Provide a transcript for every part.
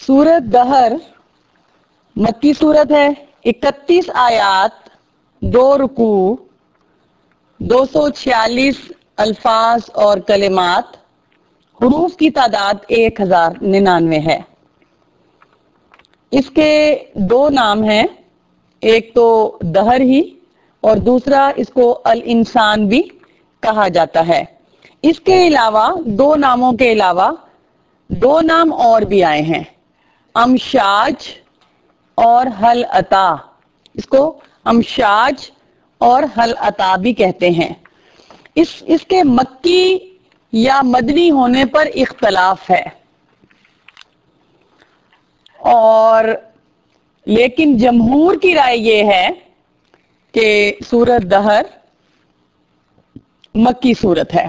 سورت دہر مکی سورت ہے، 31 آیات، 2 رکوع، 246 الفاظ اور کلمات، حروف کی تعداد 1099 ہے۔ اس کے 2 نام ہیں، ایک تو دہر ہی اور دوسرا اس کو الانسان بھی کہا جاتا ہے۔ اس کے علاوہ 2 ناموں کے علاوہ 2 نام اور بھی آئے ہیں، امشاج اور حل عطا۔ اس کو امشاج اور حل عطا بھی کہتے ہیں۔ اس کے مکی یا مدنی ہونے پر اختلاف ہے، اور لیکن جمہور کی رائے یہ ہے کہ سورت دہر مکی سورت ہے۔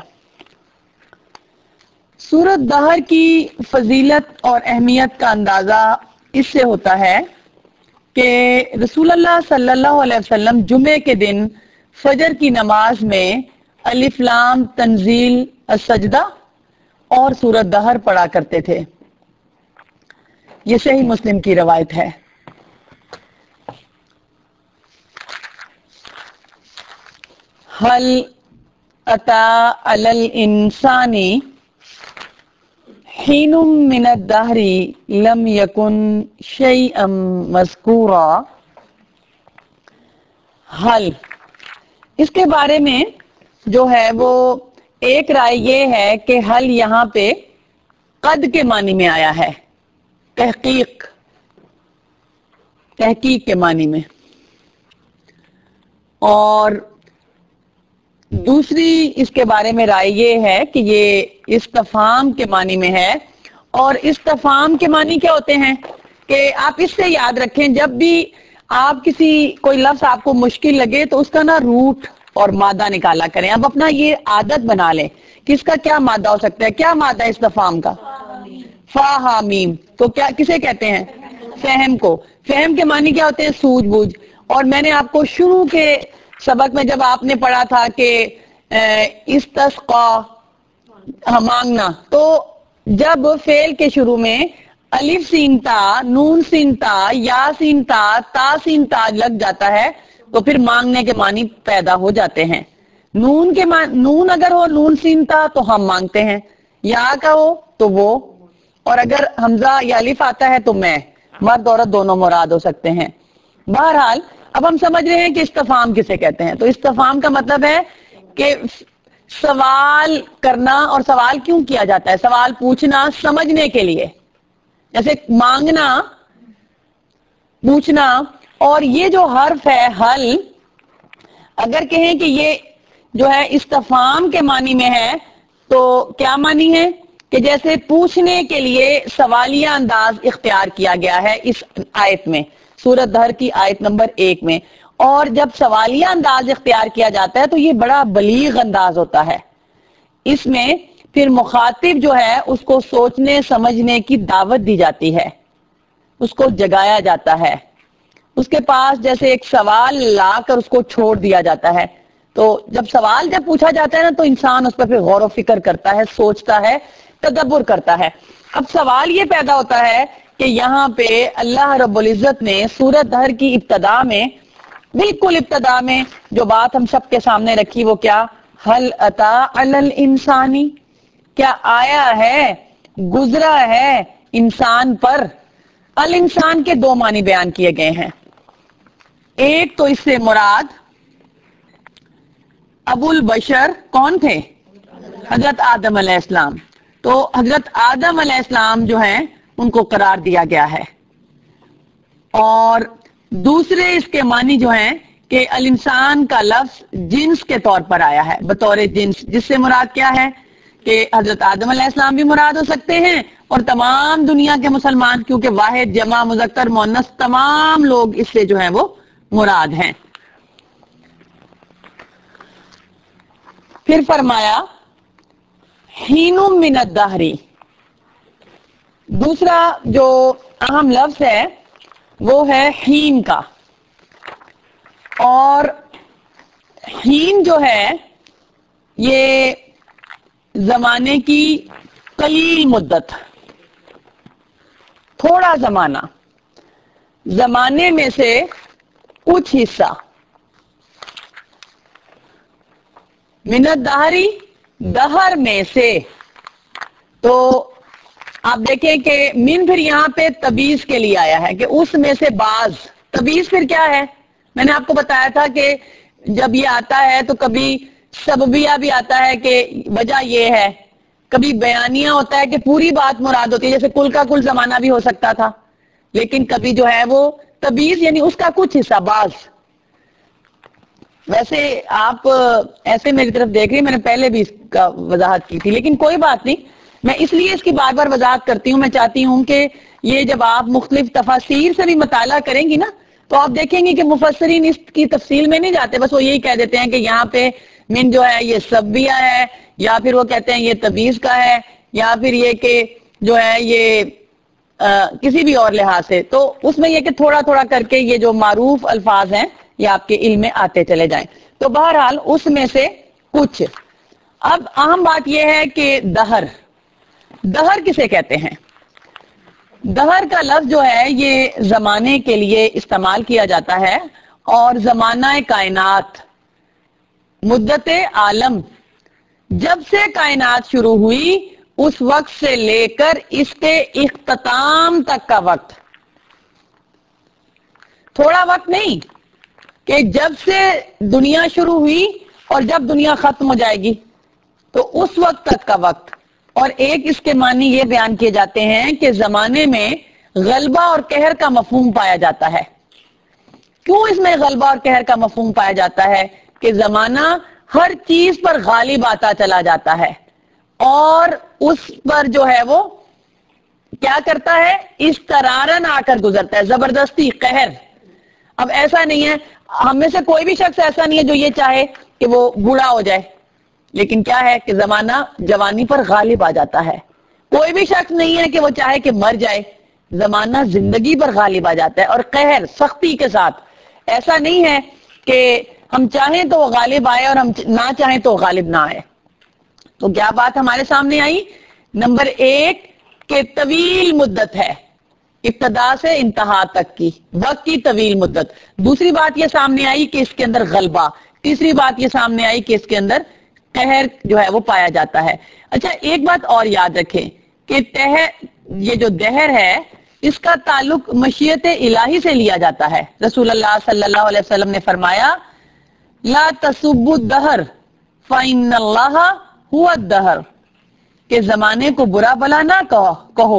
سورت دہر کی فضیلت اور اہمیت کا اندازہ اس سے ہوتا ہے کہ رسول اللہ صلی اللہ علیہ وسلم جمعے کے دن فجر کی نماز میں الف لام تنزیل السجدہ اور سورت دہر پڑھا کرتے تھے۔ یہ صحیح مسلم کی روایت ہے۔ حل اتی علی الانسان حین من الدہر لم یکن شیئا مذکورا۔ حل، اس کے بارے میں جو ہے وہ ایک رائے یہ ہے کہ حل یہاں پہ قد کے معنی میں آیا ہے، تحقیق کے معنی میں، اور دوسری اس کے بارے میں رائے یہ ہے کہ یہ استفہام کے معنی میں ہے۔ اور استفہام کے معنی کیا ہوتے ہیں کہ آپ اس سے یاد رکھیں، جب بھی آپ کوئی لفظ آپ کو مشکل لگے تو اس کا نا روٹ اور مادہ نکالا کریں۔ اب اپنا یہ عادت بنا لیں کہ اس کا کیا مادہ ہو سکتا ہے۔ کیا مادہ ہے استفہام کا؟ فا ہا میم۔ تو کیا کسے کہتے ہیں؟ فہم کو۔ فہم کے معنی کیا ہوتے ہیں؟ سوجھ بوجھ۔ اور میں نے آپ کو شروع کے سبق میں جب آپ نے پڑھا تھا کہ استسقا، مانگنا، تو جب فعل کے شروع میں الف سین تا، نون سین تا، یا سین تا، تا سین تا لگ جاتا ہے تو پھر مانگنے کے معنی پیدا ہو جاتے ہیں۔ نون اگر ہو، نون سین تا، تو ہم مانگتے ہیں، یا کا ہو تو وہ، اور اگر حمزہ یا الف آتا ہے تو میں، مرد عورت دونوں مراد ہو سکتے ہیں۔ بہرحال اب ہم سمجھ رہے ہیں کہ استفہام کسے کہتے ہیں۔ تو استفہام کا مطلب ہے کہ سوال کرنا، اور سوال کیوں کیا جاتا ہے؟ سوال پوچھنا سمجھنے کے لیے، جیسے مانگنا، پوچھنا۔ اور یہ جو حرف ہے حل، اگر کہیں کہ یہ جو ہے استفہام کے معنی میں ہے تو کیا معنی ہے کہ جیسے پوچھنے کے لیے سوالیہ انداز اختیار کیا گیا ہے اس آیت میں، سورت دہر کی آیت نمبر 1 میں۔ اور جب سوالیہ انداز اختیار کیا جاتا ہے تو یہ بڑا بلیغ انداز ہوتا ہے۔ اس میں پھر مخاطب جو ہے اس کو سوچنے سمجھنے کی دعوت دی جاتی ہے، اس کو جگایا جاتا ہے، اس کے پاس جیسے ایک سوال لا کر اس کو چھوڑ دیا جاتا ہے۔ تو جب پوچھا جاتا ہے نا تو انسان اس پر پھر غور و فکر کرتا ہے، سوچتا ہے، تدبر کرتا ہے۔ اب سوال یہ پیدا ہوتا ہے کہ یہاں پہ اللہ رب العزت نے سورت دہر کی ابتدا میں، بالکل ابتدا میں جو بات ہم سب کے سامنے رکھی وہ کیا؟ حل اتی علی الانسانی، کیا آیا ہے، گزرا ہے انسان پر۔ الانسان کے 2 معنی بیان کیے گئے ہیں۔ ایک تو اس سے مراد ابو البشر کون تھے؟ حضرت آدم علیہ السلام۔ تو حضرت آدم علیہ السلام جو ہیں ان کو قرار دیا گیا ہے۔ اور دوسرے اس کے معنی جو ہیں کہ الانسان کا لفظ جنس کے طور پر آیا ہے، بطور جنس، جس سے مراد کیا ہے کہ حضرت آدم علیہ السلام بھی مراد ہو سکتے ہیں، اور تمام دنیا کے مسلمان، کیونکہ واحد، جمع، مذکر، مؤنث، تمام لوگ اس سے جو ہیں وہ مراد ہیں۔ پھر فرمایا حین من الدہر، دوسرا جو اہم لفظ ہے وہ ہے حین کا۔ اور حین جو ہے یہ زمانے کی قلیل مدت، تھوڑا زمانہ، زمانے میں سے کچھ حصہ، من الدہری، دہر میں سے. تو آپ دیکھیں کہ من پھر یہاں پہ تبیز کے لیے آیا ہے کہ اس میں سے بعض. تبیز پھر کیا ہے؟ میں نے آپ کو بتایا تھا کہ جب یہ آتا ہے تو کبھی سببیہ بھی آتا ہے کہ وجہ یہ ہے، کبھی بیانیہ ہوتا ہے کہ پوری بات مراد ہوتی ہے، جیسے کل کا کل زمانہ بھی ہو سکتا تھا، لیکن کبھی جو ہے وہ تبیز یعنی اس کا کچھ حصہ، بعض. ویسے آپ ایسے میری طرف دیکھ رہی ہیں، میں نے پہلے بھی اس کا وضاحت کی تھی، لیکن کوئی بات نہیں، میں اس لیے اس کی بار بار وضاحت کرتی ہوں. میں چاہتی ہوں کہ یہ جب آپ مختلف تفاسیر سے بھی مطالعہ کریں گی نا تو آپ دیکھیں گے کہ مفسرین اس کی تفصیل میں نہیں جاتے، بس وہ یہی کہہ دیتے ہیں کہ یہاں پہ من جو ہے یہ سبیہ ہے، یا پھر وہ کہتے ہیں یہ تبیز کا ہے، یا پھر یہ کہ جو ہے یہ کسی بھی اور لحاظ سے. تو اس میں یہ کہ تھوڑا تھوڑا کر کے یہ جو معروف الفاظ ہیں یہ آپ کے علم میں آتے چلے جائیں. تو بہرحال اس میں سے کچھ. اب اہم بات یہ ہے کہ دہر، دہر کسے کہتے ہیں؟ دہر کا لفظ جو ہے یہ زمانے کے لیے استعمال کیا جاتا ہے، اور زمانہ کائنات، مدت عالم، جب سے کائنات شروع ہوئی اس وقت سے لے کر اس کے اختتام تک کا وقت. تھوڑا وقت نہیں کہ جب سے دنیا شروع ہوئی اور جب دنیا ختم ہو جائے گی تو اس وقت تک کا وقت. اور ایک اس کے معنی یہ بیان کیے جاتے ہیں کہ زمانے میں غلبہ اور قہر کا مفہوم پایا جاتا ہے. کیوں اس میں غلبہ اور قہر کا مفہوم پایا جاتا ہے؟ کہ زمانہ ہر چیز پر غالب آتا چلا جاتا ہے اور اس پر جو ہے وہ کیا کرتا ہے؟ استرارن آ کر گزرتا ہے، زبردستی، قہر. اب ایسا نہیں ہے، ہم میں سے کوئی بھی شخص ایسا نہیں ہے جو یہ چاہے کہ وہ بوڑھا ہو جائے، لیکن کیا ہے کہ زمانہ جوانی پر غالب آ جاتا ہے. کوئی بھی شخص نہیں ہے کہ وہ چاہے کہ مر جائے، زمانہ زندگی پر غالب آ جاتا ہے، اور قہر، سختی کے ساتھ. ایسا نہیں ہے کہ ہم چاہیں تو وہ غالب آئے اور ہم نہ چاہیں تو غالب نہ آئے. تو کیا بات ہمارے سامنے آئی؟ نمبر ایک کہ طویل مدت ہے، ابتدا سے انتہا تک کی وقت کی طویل مدت. دوسری بات یہ سامنے آئی کہ اس کے اندر غلبہ. تیسری بات یہ سامنے آئی کہ اس کے اندر قہر جو ہے وہ پایا جاتا ہے. اچھا ایک بات اور یاد رکھیں کہ یہ جو دہر ہے اس کا تعلق مشیت الہی سے لیا جاتا ہے. رسول اللہ صلی اللہ علیہ وسلم نے فرمایا لا تسبوا الدہر فإن اللہ هو الدہر، کہ زمانے کو برا بلا نہ کہو،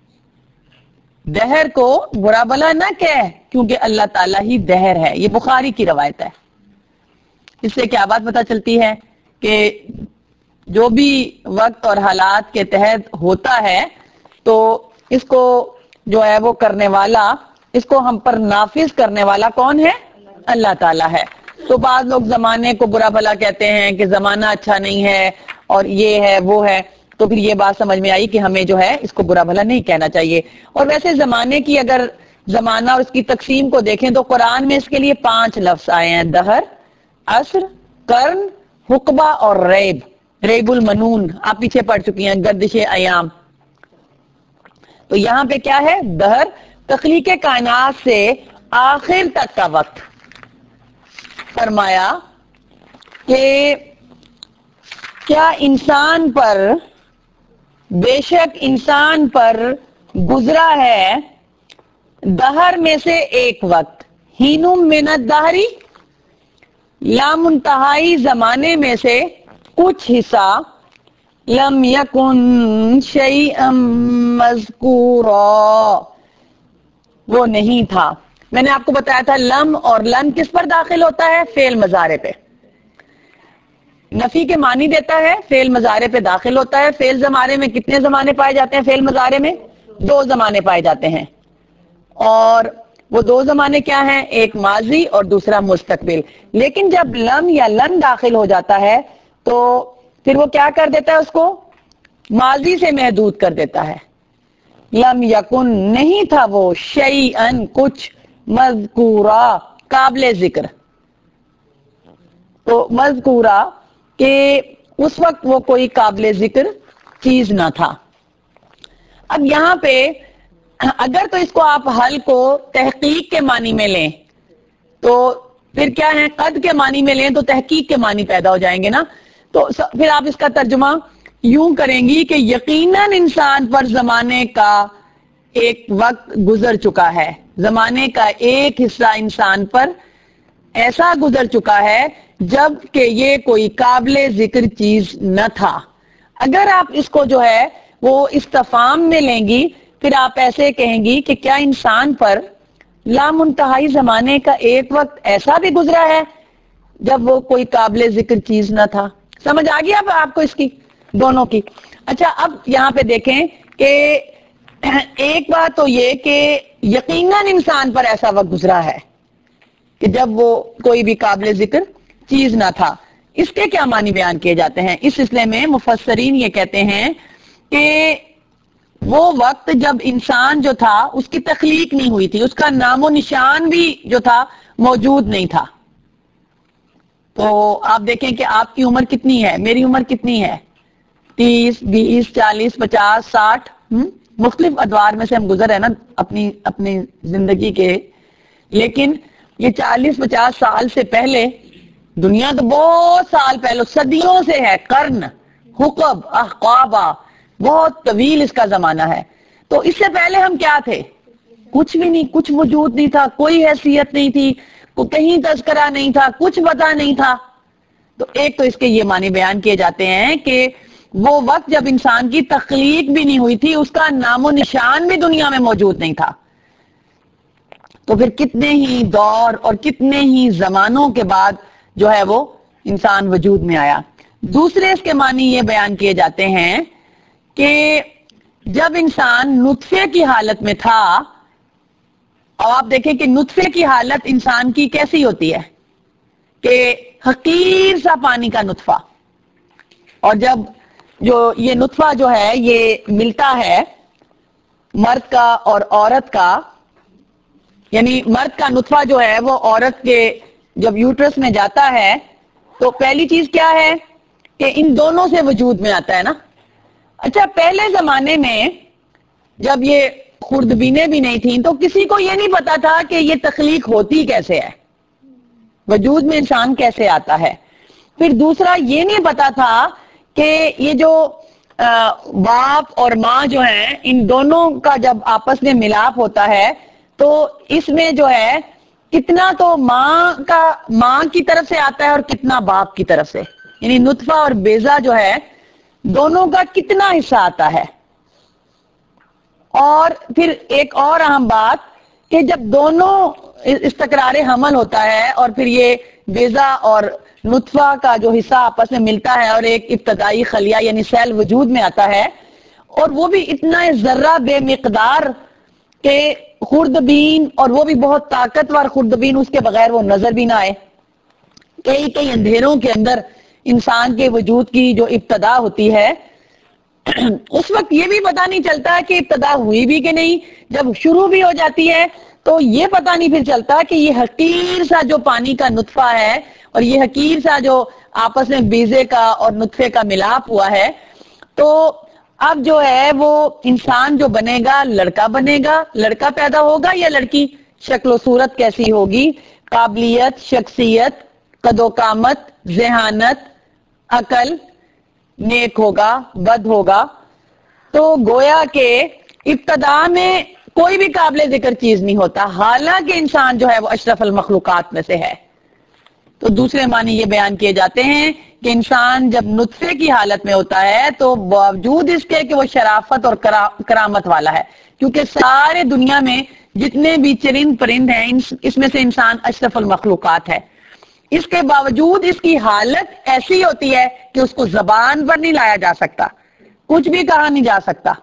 دہر کو برا بلا نہ کہے، کیونکہ اللہ تعالیٰ ہی دہر ہے. یہ بخاری کی روایت ہے. اس سے کیا بات پتہ چلتی ہے کہ جو بھی وقت اور حالات کے تحت ہوتا ہے تو اس کو جو ہے وہ کرنے والا، اس کو ہم پر نافذ کرنے والا کون ہے؟ اللہ تعالیٰ ہے. تو بعض لوگ زمانے کو برا بھلا کہتے ہیں کہ زمانہ اچھا نہیں ہے اور یہ ہے وہ ہے، تو پھر یہ بات سمجھ میں آئی کہ ہمیں جو ہے اس کو برا بھلا نہیں کہنا چاہیے. اور ویسے زمانے کی اگر زمانہ اور اس کی تقسیم کو دیکھیں تو قرآن میں اس کے لیے 5 لفظ آئے ہیں: دہر، عصر، قرن، حقبہ اور ریب. ریب المنون آپ پیچھے پڑھ چکی ہیں، گردش ایام. تو یہاں پہ کیا ہے؟ دہر، تخلیق کائنات سے آخر تک کا وقت. فرمایا کہ کیا انسان پر، بے شک انسان پر گزرا ہے دہر میں سے ایک وقت، ہینم من الدہری، لامنتہائی زمانے میں سے کچھ حصہ، لم یکن شیئا مذکورا، وہ نہیں تھا. میں نے آپ کو بتایا تھا لم اور لن کس پر داخل ہوتا ہے؟ فعل مضارع پہ. نفی کے معنی دیتا ہے، فعل مضارع پہ داخل ہوتا ہے. فعل زمانے میں کتنے زمانے پائے جاتے ہیں؟ فعل مضارع میں 2 زمانے پائے جاتے ہیں، اور وہ 2 زمانے کیا ہیں؟ ایک ماضی اور دوسرا مستقبل. لیکن جب لم یا لن داخل ہو جاتا ہے تو پھر وہ کیا کر دیتا ہے؟ اس کو ماضی سے محدود کر دیتا ہے. لم یکن، نہیں تھا وہ، شیئن، کچھ، مذکورا، قابل ذکر. تو مذکورہ کہ اس وقت وہ کوئی قابل ذکر چیز نہ تھا. اب یہاں پہ اگر تو اس کو آپ حل کو تحقیق کے معنی میں لیں تو پھر کیا ہے، قد کے معنی میں لیں تو تحقیق کے معنی پیدا ہو جائیں گے نا. تو پھر آپ اس کا ترجمہ یوں کریں گی کہ یقیناً انسان پر زمانے کا ایک وقت گزر چکا ہے، زمانے کا ایک حصہ انسان پر ایسا گزر چکا ہے جب کہ یہ کوئی قابل ذکر چیز نہ تھا. اگر آپ اس کو جو ہے وہ استفہام میں لیں گی، پھر آپ ایسے کہیں گی کہ کیا انسان پر لامنتہائی زمانے کا ایک وقت ایسا بھی گزرا ہے جب وہ کوئی قابل ذکر چیز نہ تھا. سمجھ آ گیا اب آپ کو اس کی دونوں کی؟ اچھا، اب یہاں پہ دیکھیں کہ ایک بات تو یہ کہ یقیناً انسان پر ایسا وقت گزرا ہے کہ جب وہ کوئی بھی قابل ذکر چیز نہ تھا. اس کے کیا معنی بیان کیے جاتے ہیں؟ اس سلسلے میں مفسرین یہ کہتے ہیں کہ وہ وقت جب انسان جو تھا اس کی تخلیق نہیں ہوئی تھی، اس کا نام و نشان بھی جو تھا موجود نہیں تھا. تو آپ دیکھیں کہ آپ کی عمر کتنی ہے، میری عمر کتنی ہے، 30 20 40 50 60. مختلف ادوار میں سے ہم گزر ہیں نا اپنی زندگی کے. لیکن یہ 40 50 سال سے پہلے، دنیا تو بہت سال پہلے، صدیوں سے ہے، قرن، حقب، احقابہ، بہت طویل اس کا زمانہ ہے. تو اس سے پہلے ہم کیا تھے؟ کچھ بھی نہیں، کچھ وجود نہیں تھا، کوئی حیثیت نہیں تھی، کہیں تذکرہ نہیں تھا، کچھ پتہ نہیں تھا. تو ایک تو اس کے یہ معنی بیان کیے جاتے ہیں کہ وہ وقت جب انسان کی تخلیق بھی نہیں ہوئی تھی، اس کا نام و نشان بھی دنیا میں موجود نہیں تھا. تو پھر کتنے ہی دور اور کتنے ہی زمانوں کے بعد جو ہے وہ انسان وجود میں آیا. دوسرے اس کے معنی یہ بیان کیے جاتے ہیں کہ جب انسان نطفے کی حالت میں تھا، اور آپ دیکھیں کہ نطفے کی حالت انسان کی کیسی ہوتی ہے کہ حقیر سا پانی کا نطفہ، اور جب جو یہ نطفہ جو ہے یہ ملتا ہے مرد کا اور عورت کا، یعنی مرد کا نطفہ جو ہے وہ عورت کے جب یوٹرس میں جاتا ہے تو پہلی چیز کیا ہے کہ ان دونوں سے وجود میں آتا ہے نا. اچھا، پہلے زمانے میں جب یہ خوردبینیں بھی نہیں تھیں تو کسی کو یہ نہیں پتا تھا کہ یہ تخلیق ہوتی کیسے ہے، وجود میں انسان کیسے آتا ہے. پھر دوسرا یہ نہیں پتا تھا کہ یہ جو باپ اور ماں جو ہیں، ان دونوں کا جب آپس میں ملاپ ہوتا ہے تو اس میں جو ہے کتنا تو ماں کی طرف سے آتا ہے اور کتنا باپ کی طرف سے، یعنی نطفہ اور بیضہ جو ہے دونوں کا کتنا حصہ آتا ہے. اور پھر ایک اور اہم بات کہ جب دونوں استقرار حمل ہوتا ہے اور پھر یہ بیضہ اور نطفہ کا جو حصہ آپس میں ملتا ہے اور ایک ابتدائی خلیہ یعنی سیل وجود میں آتا ہے، اور وہ بھی اتنا ذرہ بے مقدار کہ خوردبین، اور وہ بھی بہت طاقتور خوردبین، اس کے بغیر وہ نظر بھی نہ آئے. کئی اندھیروں کے اندر انسان کے وجود کی جو ابتدا ہوتی ہے اس وقت یہ بھی پتا نہیں چلتا کہ ابتدا ہوئی بھی کہ نہیں. جب شروع بھی ہو جاتی ہے تو یہ پتا نہیں پھر چلتا کہ یہ حقیر سا جو پانی کا نطفہ ہے اور یہ حقیر سا جو آپس میں بیضے کا اور نطفے کا ملاپ ہوا ہے، تو اب جو ہے وہ انسان جو بنے گا لڑکا بنے گا، لڑکا پیدا ہوگا یا لڑکی، شکل و صورت کیسی ہوگی، قابلیت، شخصیت، قد و قامت، ذہانت، عقل، نیک ہوگا، بد ہوگا. تو گویا کہ ابتدا میں کوئی بھی قابل ذکر چیز نہیں ہوتا، حالانکہ انسان جو ہے وہ اشرف المخلوقات میں سے ہے. تو دوسرے معنی یہ بیان کیے جاتے ہیں کہ انسان جب نطفے کی حالت میں ہوتا ہے تو باوجود اس کے کہ وہ شرافت اور کرامت والا ہے، کیونکہ سارے دنیا میں جتنے بھی چرند پرند ہیں اس میں سے انسان اشرف المخلوقات ہے، اس کے باوجود اس کی حالت ایسی ہوتی ہے کہ اس کو زبان پر نہیں لایا جا سکتا، کچھ بھی کہا نہیں جا سکتا.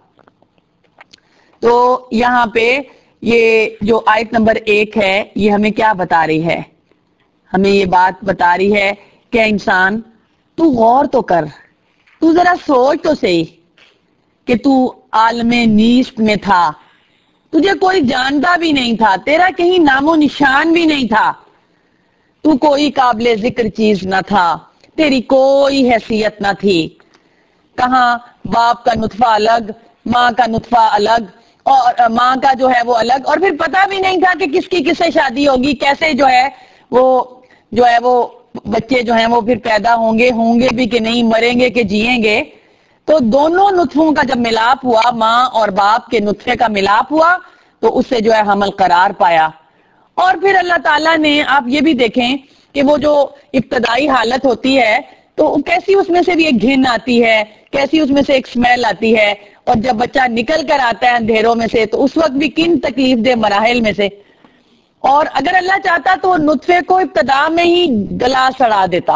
تو یہاں پہ یہ جو آیت نمبر 1 ہے یہ ہمیں کیا بتا رہی ہے؟ ہمیں یہ بات بتا رہی ہے کہ انسان تو غور تو کر، تو ذرا سوچ تو صحیح کہ تو عالم نیست میں تھا، تجھے کوئی جانتا بھی نہیں تھا، تیرا کہیں نام و نشان بھی نہیں تھا، تو کوئی قابل ذکر چیز نہ تھا، تیری کوئی حیثیت نہ تھی. کہاں باپ کا نطفہ الگ، ماں کا نطفہ الگ، اور ماں کا جو ہے وہ الگ، اور پھر پتہ بھی نہیں تھا کہ کس کی کس سے شادی ہوگی، کیسے جو ہے وہ بچے جو ہیں وہ پھر پیدا ہوں گے بھی کہ نہیں، مریں گے کہ جئیں گے۔ تو دونوں نطفوں کا جب ملاپ ہوا، ماں اور باپ کے نطفے کا ملاپ ہوا، تو اس سے جو ہے حمل قرار پایا۔ اور پھر اللہ تعالیٰ نے، آپ یہ بھی دیکھیں کہ وہ جو ابتدائی حالت ہوتی ہے تو کیسی اس میں سے بھی ایک گھن آتی ہے، کیسی اس میں سے ایک سمیل آتی ہے، اور جب بچہ نکل کر آتا ہے اندھیروں میں سے تو اس وقت بھی کن تکلیف دہ مراحل میں سے۔ اور اگر اللہ چاہتا تو وہ نطفے کو ابتدا میں ہی گلا سڑا دیتا۔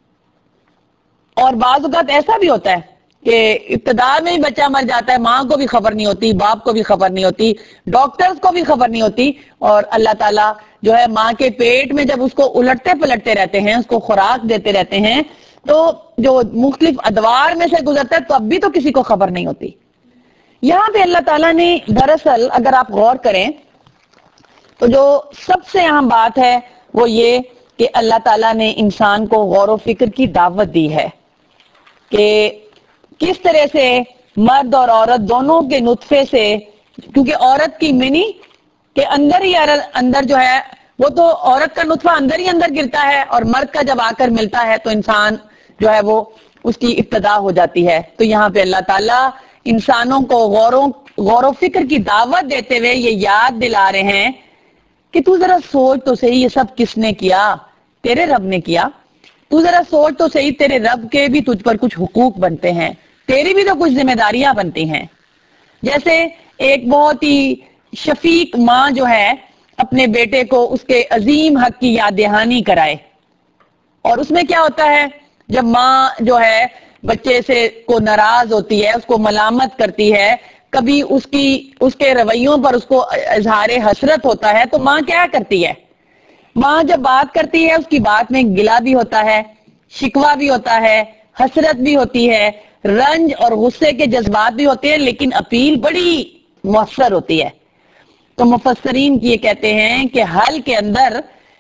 اور بعض اوقات ایسا بھی ہوتا ہے کہ ابتدا میں ہی بچہ مر جاتا ہے، ماں کو بھی خبر نہیں ہوتی، باپ کو بھی خبر نہیں ہوتی، ڈاکٹرز کو بھی خبر نہیں ہوتی، اور اللہ تعالیٰ جو ہے ماں کے پیٹ میں جب اس کو الٹتے پلٹتے رہتے ہیں، اس کو خوراک دیتے رہتے ہیں، تو جو مختلف ادوار میں سے گزرتا ہے تو اب بھی تو کسی کو خبر نہیں ہوتی۔ یہاں پہ اللہ تعالیٰ نے دراصل اگر آپ غور کریں تو جو سب سے اہم بات ہے وہ یہ کہ اللہ تعالیٰ نے انسان کو غور و فکر کی دعوت دی ہے کہ کس طرح سے مرد اور عورت دونوں کے نطفے سے، کیونکہ عورت کی منی کے اندر ہی اندر جو ہے وہ تو عورت کا نطفہ اندر ہی اندر گرتا ہے، اور مرد کا جب آ کر ملتا ہے تو انسان جو ہے وہ اس کی ابتدا ہو جاتی ہے۔ تو یہاں پہ اللہ تعالیٰ انسانوں کو غور و فکر کی دعوت دیتے ہوئے یہ یاد دلا رہے ہیں کہ تو ذرا سوچ تو صحیح، یہ سب کس نے کیا؟ تیرے رب نے کیا۔ تو ذرا سوچ تو صحیح، تیرے رب کے بھی تجھ پر کچھ حقوق بنتے ہیں، تیری بھی تو کچھ ذمہ داریاں بنتی ہیں۔ جیسے ایک بہت ہی شفیق ماں جو ہے اپنے بیٹے کو اس کے عظیم حق کی یاد دہانی کرائے، اور اس میں کیا ہوتا ہے جب ماں جو ہے بچے سے کو ناراض ہوتی ہے، اس کو ملامت کرتی ہے، کبھی اس کے رویوں پر اس کو اظہار حسرت ہوتا ہے، تو ماں کیا کرتی ہے؟ ماں جب بات کرتی ہے اس کی بات میں گلہ بھی ہوتا ہے، شکوہ بھی ہوتا ہے، حسرت بھی ہوتی ہے، رنج اور غصے کے جذبات بھی ہوتے ہیں، لیکن اپیل بڑی مؤثر ہوتی ہے۔ تو مفسرین یہ کہتے ہیں کہ حل کے اندر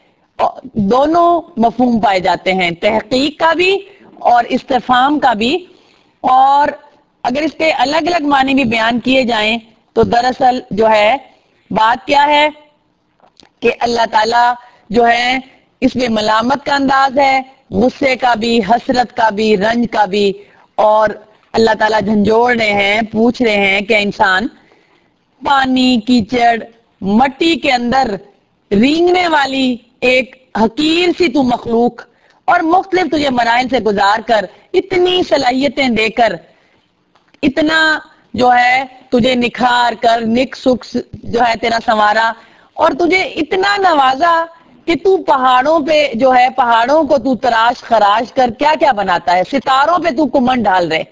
دونوں مفہوم پائے جاتے ہیں، تحقیق کا بھی اور استفہام کا بھی، اور اگر اس کے الگ الگ معنی بھی بیان کیے جائیں تو دراصل جو ہے بات کیا ہے کہ اللہ تعالیٰ جو ہے اس میں ملامت کا انداز ہے، غصے کا بھی، حسرت کا بھی، رنج کا بھی، اور اللہ تعالیٰ جھنجھوڑ رہے ہیں، پوچھ رہے ہیں کہ انسان پانی، کیچڑ، مٹی کے اندر رینگنے والی ایک حقیر سی تو مخلوق، اور مختلف تجھے مراحل سے گزار کر، اتنی صلاحیتیں دے کر، اتنا جو ہے تجھے نکھار کر، نک سکھ جو ہے تیرا سنوارا، اور تجھے اتنا نوازا کہ تو پہاڑوں پہ جو ہے پہاڑوں کو تو تراش خراش کر کیا کیا بناتا ہے، ستاروں پہ تو کمن ڈال رہے،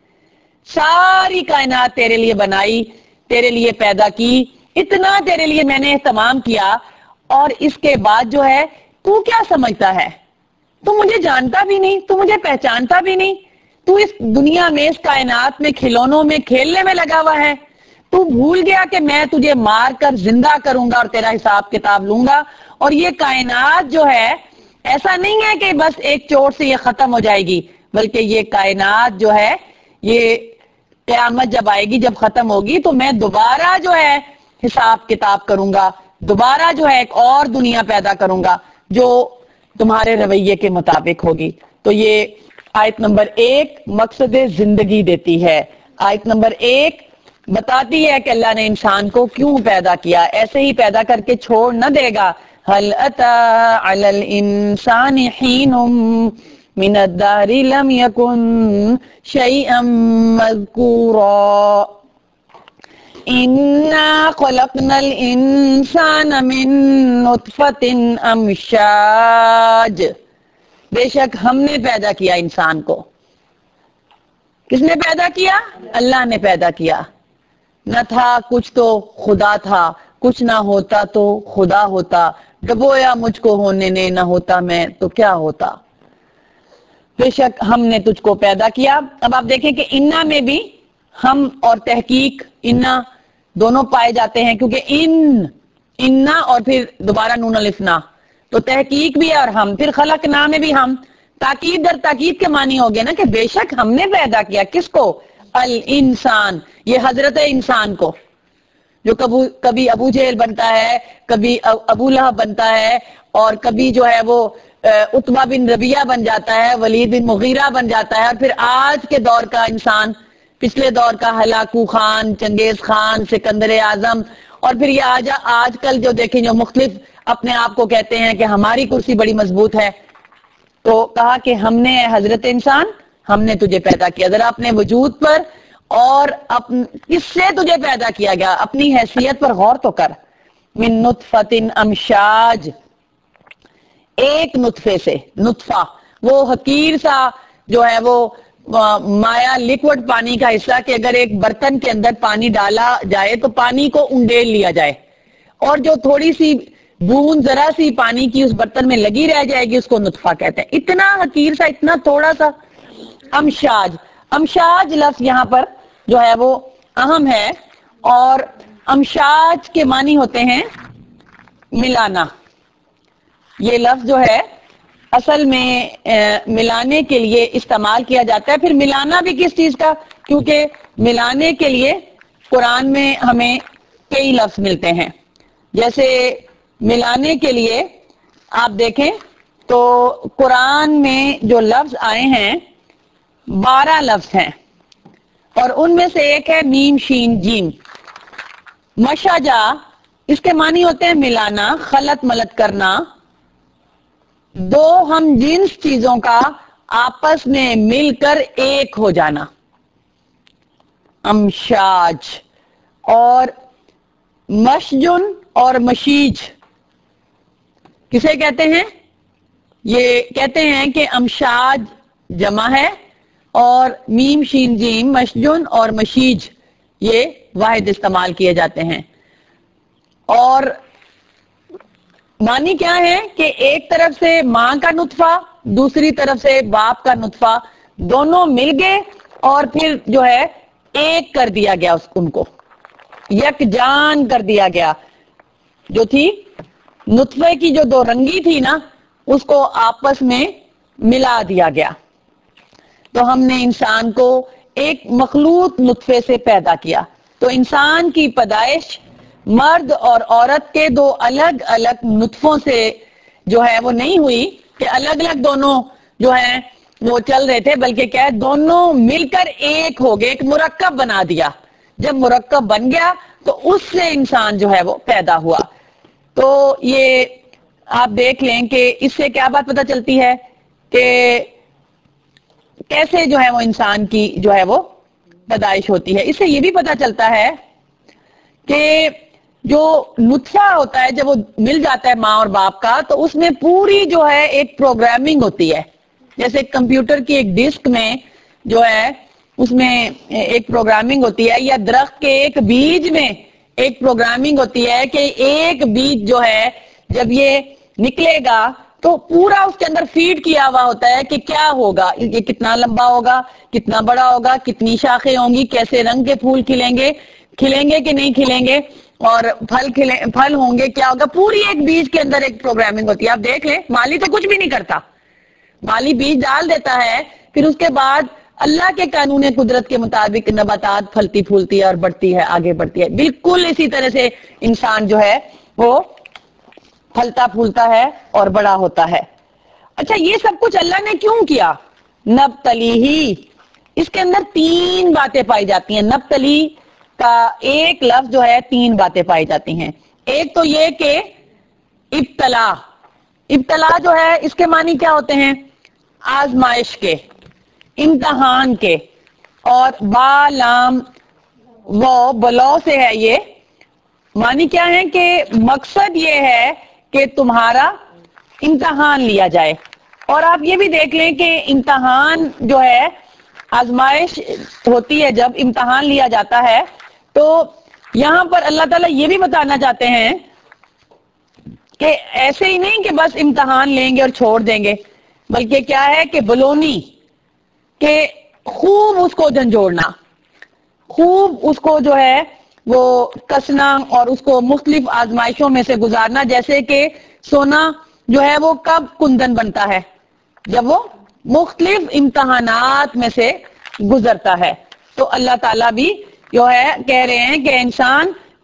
ساری کائنات تیرے لیے بنائی، تیرے لیے پیدا کی، اتنا تیرے لیے میں نے اہتمام کیا، اور اس کے بعد جو ہے تو کیا سمجھتا ہے؟ تو مجھے جانتا بھی نہیں، تو مجھے پہچانتا بھی نہیں، تو اس دنیا میں، اس کائنات میں، کھلونوں میں، کھیلنے میں لگا ہوا ہے، تو بھول گیا کہ میں تجھے مار کر زندہ کروں گا اور تیرا حساب کتاب لوں گا، اور یہ کائنات جو ہے ایسا نہیں ہے کہ بس ایک چوٹ سے یہ ختم ہو جائے گی، بلکہ یہ کائنات جو ہے یہ قیامت جب آئے گی، جب ختم ہوگی تو میں دوبارہ جو ہے حساب کتاب کروں گا، دوبارہ جو ہے ایک اور دنیا پیدا کروں گا جو تمہارے رویے کے مطابق ہوگی۔ تو یہ آیت نمبر 1 مقصد زندگی دیتی ہے۔ آیت نمبر 1 بتاتی ہے کہ اللہ نے انسان کو کیوں پیدا کیا، ایسے ہی پیدا کر کے چھوڑ نہ دے گا۔ هل اتى على الانسان حين من الدهر لم يكن شيئا مذكورا انا خلقنا الانسان من نطفة امشاج، بے شک ہم نے پیدا کیا انسان کو۔ کس نے پیدا کیا؟ اللہ نے پیدا کیا۔ نہ تھا کچھ تو خدا تھا، کچھ نہ ہوتا تو خدا ہوتا، ڈبویا مجھ کو ہونے نے، نہ ہوتا میں تو کیا ہوتا۔ بے شک ہم نے تجھ کو پیدا کیا۔ اب آپ دیکھیں کہ انا میں بھی ہم اور تحقیق انا دونوں پائے جاتے ہیں، کیونکہ انا اور پھر دوبارہ نون الفنا، تو تحقیق بھی ہے اور ہم، پھر خلقنا میں بھی ہم، تاکید در تاکید کے معنی ہو گیا نا کہ بے شک ہم نے پیدا کیا، کس کو؟ الانسان، یہ حضرت انسان کو۔ جو کبھی ابو جہل بنتا ہے، کبھی ابو لہب بنتا ہے، اور کبھی جو ہے وہ عتبہ بن ربیعہ بن جاتا ہے، ولید بن مغیرہ بن جاتا ہے، اور پھر آج کے دور کا انسان، پچھلے دور کا ہلاکو خان، چنگیز خان، سکندر اعظم، اور پھر یہ آج کل جو دیکھیں جو مختلف اپنے آپ کو کہتے ہیں کہ ہماری کرسی بڑی مضبوط ہے. تو کہا کہ ہم نے حضرت انسان، ہم نے تجھے پیدا کیا، ذرا اپنے وجود پر اور کس سے تجھے پیدا کیا گیا، اپنی حیثیت پر غور تو کر. من نطفۃ امشاج، ایک نطفے سے، نطفہ وہ حقیر سا جو ہے وہ مایا لیکوڈ پانی کا حصہ کہ اگر ایک برتن کے اندر پانی ڈالا جائے تو پانی کو انڈیل لیا جائے، اور جو تھوڑی سی بوند ذرا سی پانی کی اس برتن میں لگی رہ جائے گی اس کو نطفہ کہتے ہیں. اتنا حقیر سا، اتنا تھوڑا سا. امشاج، امشاج لفظ یہاں پر جو ہے وہ اہم ہے، اور امشاج کے معنی ہوتے ہیں ملانا. یہ لفظ جو ہے اصل میں ملانے کے لیے استعمال کیا جاتا ہے. پھر ملانا بھی کس چیز کا، کیونکہ ملانے کے لیے قرآن میں ہمیں کئی لفظ ملتے ہیں. جیسے ملانے کے لیے آپ دیکھیں تو قرآن میں جو لفظ آئے ہیں 12 لفظ ہیں، اور ان میں سے ایک ہے میم شین جیم. مشاجا، اس کے معنی ہوتے ہیں ملانا، خلط ملط کرنا، دو ہم جنس چیزوں کا آپس میں مل کر ایک ہو جانا، امشاج. اور مشجن اور مشیج کسے کہتے ہیں؟ یہ کہتے ہیں کہ امشاج جمع ہے، اور میم شین جیم مشجن اور مشیج یہ واحد استعمال کیے جاتے ہیں. اور معنی کیا ہے کہ ایک طرف سے ماں کا نطفہ، دوسری طرف سے باپ کا نطفہ، دونوں مل گئے اور پھر جو ہے ایک کر دیا گیا ان کو، یکجان کر دیا گیا. جو تھی نطفے کی جو دو رنگی تھی نا، اس کو آپس میں ملا دیا گیا. تو ہم نے انسان کو ایک مخلوط نطفے سے پیدا کیا. تو انسان کی پیدائش مرد اور عورت کے دو الگ الگ نطفوں سے جو ہے وہ نہیں ہوئی کہ الگ الگ دونوں جو ہیں وہ چل رہے تھے، بلکہ کیا ہے دونوں مل کر ایک ہو گئے، ایک مرکب بنا دیا. جب مرکب بن گیا تو اس سے انسان جو ہے وہ پیدا ہوا. تو یہ آپ دیکھ لیں کہ اس سے کیا بات پتہ چلتی ہے کہ کیسے جو ہے وہ انسان کی جو ہے وہ پیدائش ہوتی ہے. اس سے یہ بھی پتہ چلتا ہے کہ جو نطفہ ہوتا ہے جب وہ مل جاتا ہے ماں اور باپ کا، تو اس میں پوری جو ہے ایک پروگرامنگ ہوتی ہے. جیسے کمپیوٹر کی ایک ڈسک میں جو ہے اس میں ایک پروگرامنگ ہوتی ہے، یا درخت کے ایک بیج میں ایک پروگرامنگ ہوتی ہے کہ ایک بیج جو ہے جب یہ نکلے گا تو پورا اس کے اندر فیڈ کیا ہوا ہوتا ہے کہ کیا ہوگا، یہ کتنا لمبا ہوگا، کتنا بڑا ہوگا، کتنی شاخیں ہوں گی، کیسے رنگ کے پھول کھلیں گے کہ نہیں کھلیں گے، اور پھل ہوں گے، کیا ہوگا. پوری ایک بیج کے اندر ایک پروگرامنگ ہوتی ہے. آپ دیکھ لیں مالی تو کچھ بھی نہیں کرتا، مالی بیج ڈال دیتا ہے، پھر اس کے بعد اللہ کے قانون قدرت کے مطابق نباتات پھلتی پھولتی ہے اور بڑھتی ہے، آگے بڑھتی ہے. بالکل اسی طرح سے انسان جو ہے وہ پھلتا پھولتا ہے اور بڑا ہوتا ہے. اچھا، یہ سب کچھ اللہ نے کیوں کیا؟ نبتلیہ، اس کے اندر 3 باتیں پائی جاتی ہیں. نبتلی کا ایک لفظ جو ہے 3 باتیں پائی جاتی ہیں. ایک تو یہ کہ ابتلا، ابتلا جو ہے اس کے معنی کیا ہوتے ہیں؟ آزمائش کے، امتحان کے. اور با لام وہ بلو سے ہے، یہ معنی کیا ہے کہ مقصد یہ ہے کہ تمہارا امتحان لیا جائے. اور آپ یہ بھی دیکھ لیں کہ امتحان جو ہے، آزمائش ہوتی ہے جب امتحان لیا جاتا ہے، تو یہاں پر اللہ تعالیٰ یہ بھی بتانا چاہتے ہیں کہ ایسے ہی نہیں کہ بس امتحان لیں گے اور چھوڑ دیں گے، بلکہ کیا ہے کہ بلونی، کہ خوب اس کو جھنجھوڑنا، خوب اس کو جو ہے وہ کسنا اور اس کو مختلف آزمائشوں میں سے گزارنا. جیسے کہ سونا جو ہے وہ کب کندن بنتا ہے؟ جب وہ مختلف امتحانات میں سے گزرتا ہے. تو اللہ تعالیٰ بھی جو ہے کہہ رہے ہیں کہ انسان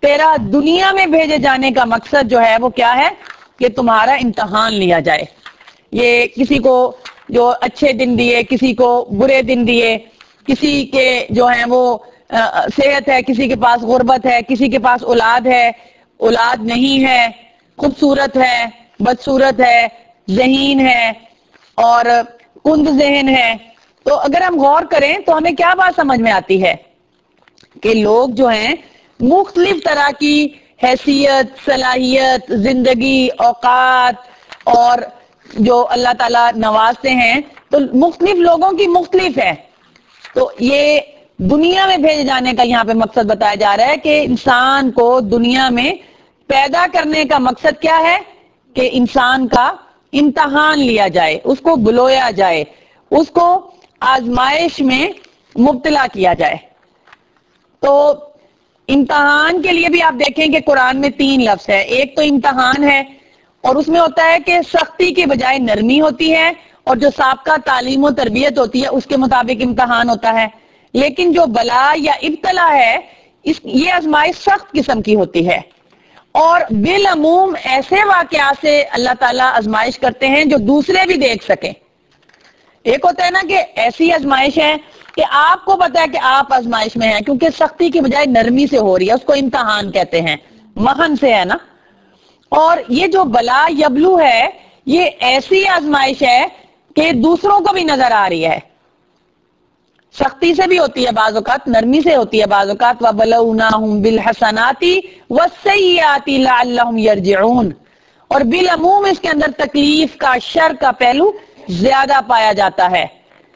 تیرا دنیا میں بھیجے جانے کا مقصد جو ہے وہ کیا ہے کہ تمہارا امتحان لیا جائے. یہ کسی کو جو اچھے دن دیے, کسی کو برے دن دیے, کسی کے جو ہیں وہ صحت ہے, کسی کے پاس غربت ہے, کسی کے پاس اولاد ہے, اولاد نہیں ہے, خوبصورت ہے, بدصورت ہے, ذہین ہے اور کند ذہن ہے. تو اگر ہم غور کریں تو ہمیں کیا بات سمجھ میں آتی ہے کہ لوگ جو ہیں مختلف طرح کی حیثیت, صلاحیت, زندگی, اوقات اور جو اللہ تعالیٰ نوازتے ہیں تو مختلف لوگوں کی مختلف ہے. تو یہ دنیا میں بھیجے جانے کا یہاں پہ مقصد بتایا جا رہا ہے کہ انسان کو دنیا میں پیدا کرنے کا مقصد کیا ہے کہ انسان کا امتحان لیا جائے, اس کو بلویا جائے, اس کو آزمائش میں مبتلا کیا جائے. تو امتحان کے لیے بھی آپ دیکھیں کہ قرآن میں 3 لفظ ہے. ایک تو امتحان ہے اور اس میں ہوتا ہے کہ سختی کے بجائے نرمی ہوتی ہے, اور جو سابقہ تعلیم و تربیت ہوتی ہے اس کے مطابق امتحان ہوتا ہے. لیکن جو بلا یا ابتلا ہے یہ آزمائش سخت قسم کی ہوتی ہے, اور بالعموم ایسے واقعات سے اللہ تعالیٰ آزمائش کرتے ہیں جو دوسرے بھی دیکھ سکیں. ایک ہوتا ہے نا کہ ایسی آزمائش ہے کہ آپ کو پتا ہے کہ آپ آزمائش میں ہیں کیونکہ سختی کی بجائے نرمی سے ہو رہی ہے, اس کو امتحان کہتے ہیں, محن سے ہے نا. اور یہ جو بلا یبلو ہے یہ ایسی آزمائش ہے کہ دوسروں کو بھی نظر آ رہی ہے. سختی سے بھی ہوتی ہے بعض اوقات, نرمی سے ہوتی ہے بعض اوقات. وَبَلَوْنَاهُمْ بِالْحَسَنَاتِ وَالسَّيِّئَاتِ لَعَلَّهُمْ يَرْجِعُونَ. اور بالعموم اس کے اندر تکلیف کا, شر کا پہلو زیادہ پایا جاتا ہے.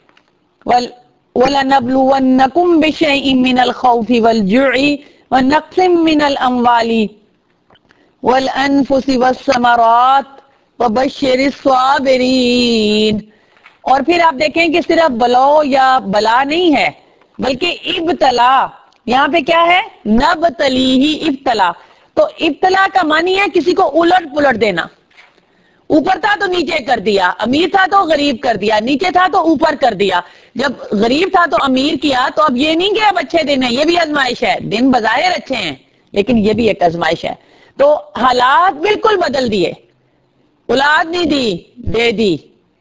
وَلَنَبْلُوَنَّكُمْ بِشَيْءٍ مِّنَ الْخَوْفِ وَالْجُوعِ وَنَقْصٍ مِّنَ الْأَمْوَالِ وَالْأَنفُسِ وَالثَّمَرَاتِ وَبَشِّرِ الصَّابِرِينَ. اور پھر آپ دیکھیں کہ صرف بلو یا بلا نہیں ہے بلکہ ابتلا. یہاں پہ کیا ہے؟ نبتلیہ ابتلا. تو ابتلا کا معنی ہے کسی کو الٹ پلٹ دینا. اوپر تھا تو نیچے کر دیا, امیر تھا تو غریب کر دیا, نیچے تھا تو اوپر کر دیا. جب غریب تھا تو امیر کیا تو اب یہ نہیں کہ اب اچھے دن ہیں, یہ بھی آزمائش ہے. دن بظاہر اچھے ہیں لیکن یہ بھی ایک آزمائش ہے. تو حالات بالکل بدل دیے, اولاد نہیں دی, دے دی.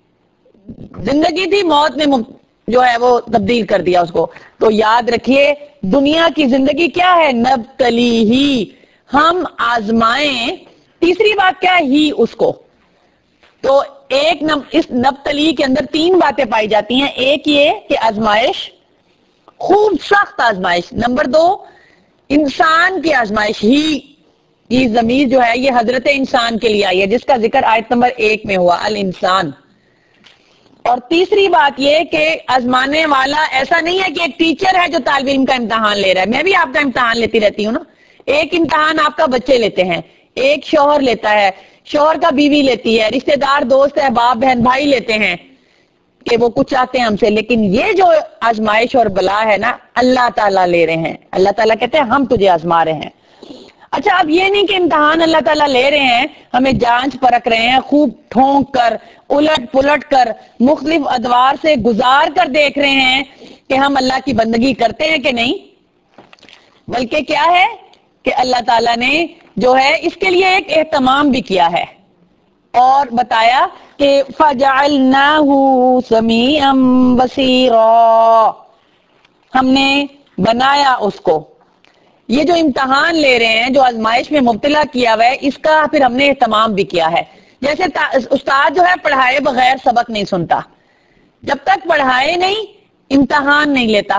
زندگی تھی, موت نے جو ہے وہ تبدیل کر دیا اس کو. تو یاد رکھیے دنیا کی زندگی کیا ہے؟ نبتلیہ, ہم آزمائیں. تیسری بات کیا ہے؟ ہی اس کو. تو اس نبتلی کے اندر 3 باتیں پائی جاتی ہیں. ایک یہ کہ آزمائش, خوب سخت آزمائش. نمبر 2 انسان کی آزمائش. ہی یہ ضمیر جو ہے یہ حضرت انسان کے لیے آئی ہے جس کا ذکر آیت نمبر 1 میں ہوا, الانسان. اور تیسری بات یہ کہ آزمانے والا ایسا نہیں ہے کہ ایک ٹیچر ہے جو طالب علم کا امتحان لے رہا ہے. میں بھی آپ کا امتحان لیتی رہتی ہوں نا. ایک امتحان آپ کا بچے لیتے ہیں, ایک شوہر لیتا ہے, شوہر کا بیوی لیتی ہے, رشتہ دار دوست ہے, باپ بہن بھائی لیتے ہیں کہ وہ کچھ چاہتے ہیں ہم سے. لیکن یہ جو آزمائش اور بلا ہے نا اللہ تعالیٰ لے رہے ہیں. اللہ تعالیٰ کہتے ہیں ہم تجھے آزما رہے ہیں. اچھا, اب یہ نہیں کہ امتحان اللہ تعالیٰ لے رہے ہیں, ہمیں جانچ پرکھ رہے ہیں, خوب ٹھونک کر, الٹ پلٹ کر, مختلف ادوار سے گزار کر دیکھ رہے ہیں کہ ہم اللہ کی بندگی کرتے ہیں کہ نہیں. بلکہ کیا ہے کہ اللہ تعالیٰ نے جو ہے اس کے لیے ایک اہتمام بھی کیا ہے اور بتایا کہ فَجَعَلْنَاهُ سَمِيعًا بَصِيرًا, ہم نے بنایا اس کو. یہ جو امتحان لے رہے ہیں, جو آزمائش میں مبتلا کیا ہوا ہے, اس کا پھر ہم نے اہتمام بھی کیا ہے. جیسے استاد جو ہے پڑھائے بغیر سبق نہیں سنتا, جب تک پڑھائے نہیں امتحان نہیں لیتا.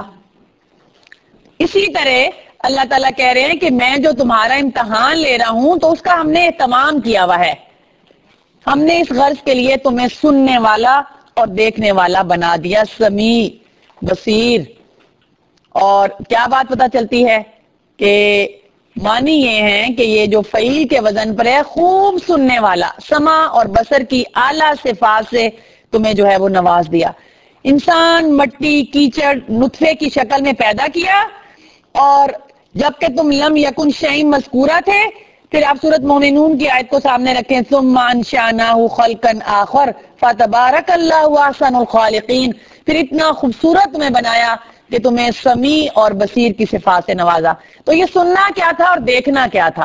اسی طرح اللہ تعالیٰ کہہ رہے ہیں کہ میں جو تمہارا امتحان لے رہا ہوں تو اس کا ہم نے اہتمام کیا ہوا ہے. ہم نے اس غرض کے لیے تمہیں سننے والا اور دیکھنے والا بنا دیا, سمیع بصیر. اور کیا بات پتہ چلتی ہے کہ معنی یہ ہے کہ یہ جو فعیل کے وزن پر ہے, خوب سننے والا, سمع اور بصر کی اعلیٰ صفات سے تمہیں جو ہے وہ نواز دیا. انسان مٹی, کیچڑ, نطفے کی شکل میں پیدا کیا, اور جبکہ تم لم یکن شیء مذکورہ تھے. پھر آپ سورۃ مومنون کی آیت کو سامنے رکھیں, ثم انشأناه خلقا آخر فتبارک اللہ احسن الخالقین. پھر اتنا خوبصورت تمہیں بنایا, کہ تمہیں سمیع اور بصیر کی صفات سے نوازا. تو یہ سننا کیا تھا اور دیکھنا کیا تھا؟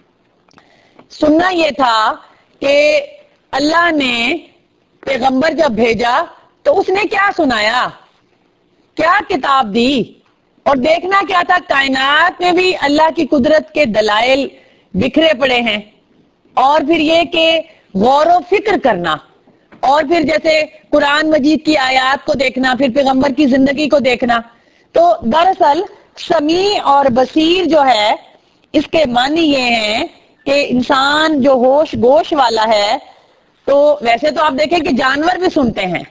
سننا یہ تھا کہ اللہ نے پیغمبر جب بھیجا تو اس نے کیا سنایا، کیا کتاب دی. اور دیکھنا کیا تھا، کائنات میں بھی اللہ کی قدرت کے دلائل بکھرے پڑے ہیں. اور پھر یہ کہ غور و فکر کرنا، اور پھر جیسے قرآن مجید کی آیات کو دیکھنا، پھر پیغمبر کی زندگی کو دیکھنا. تو دراصل سمیع اور بصیر جو ہے اس کے معنی یہ ہیں کہ انسان جو ہوش گوش والا ہے، تو ویسے تو آپ دیکھیں کہ جانور بھی سنتے ہیں،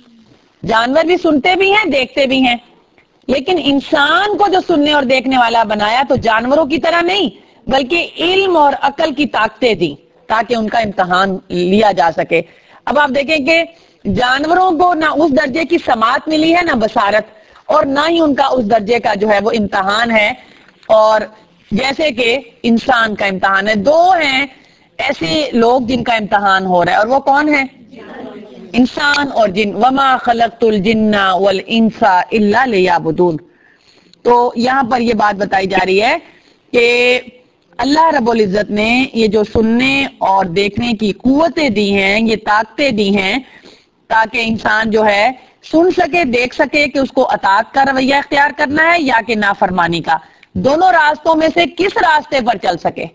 جانور بھی سنتے بھی ہیں، دیکھتے بھی ہیں، لیکن انسان کو جو سننے اور دیکھنے والا بنایا تو جانوروں کی طرح نہیں بلکہ علم اور عقل کی طاقتیں دی تاکہ ان کا امتحان لیا جا سکے. اب آپ دیکھیں کہ جانوروں کو نہ اس درجے کی سماعت ملی ہے، نہ بصارت، اور نہ ہی ان کا اس درجے کا جو ہے وہ امتحان ہے. اور جیسے کہ انسان کا امتحان ہے، دو ہیں ایسے لوگ جن کا امتحان ہو رہا ہے، اور وہ کون ہیں؟ انسان اور جن. وما خلقت الجن والانس الا لیعبدون. تو یہاں پر یہ بات بتائی جا رہی ہے کہ اللہ رب العزت نے یہ جو سننے اور دیکھنے کی قوتیں دی ہیں، یہ طاقتیں دی ہیں تاکہ انسان جو ہے سن سکے، دیکھ سکے کہ اس کو اطاعت کا رویہ اختیار کرنا ہے یا کہ نافرمانی کا. دونوں راستوں میں سے کس راستے پر چل سکے،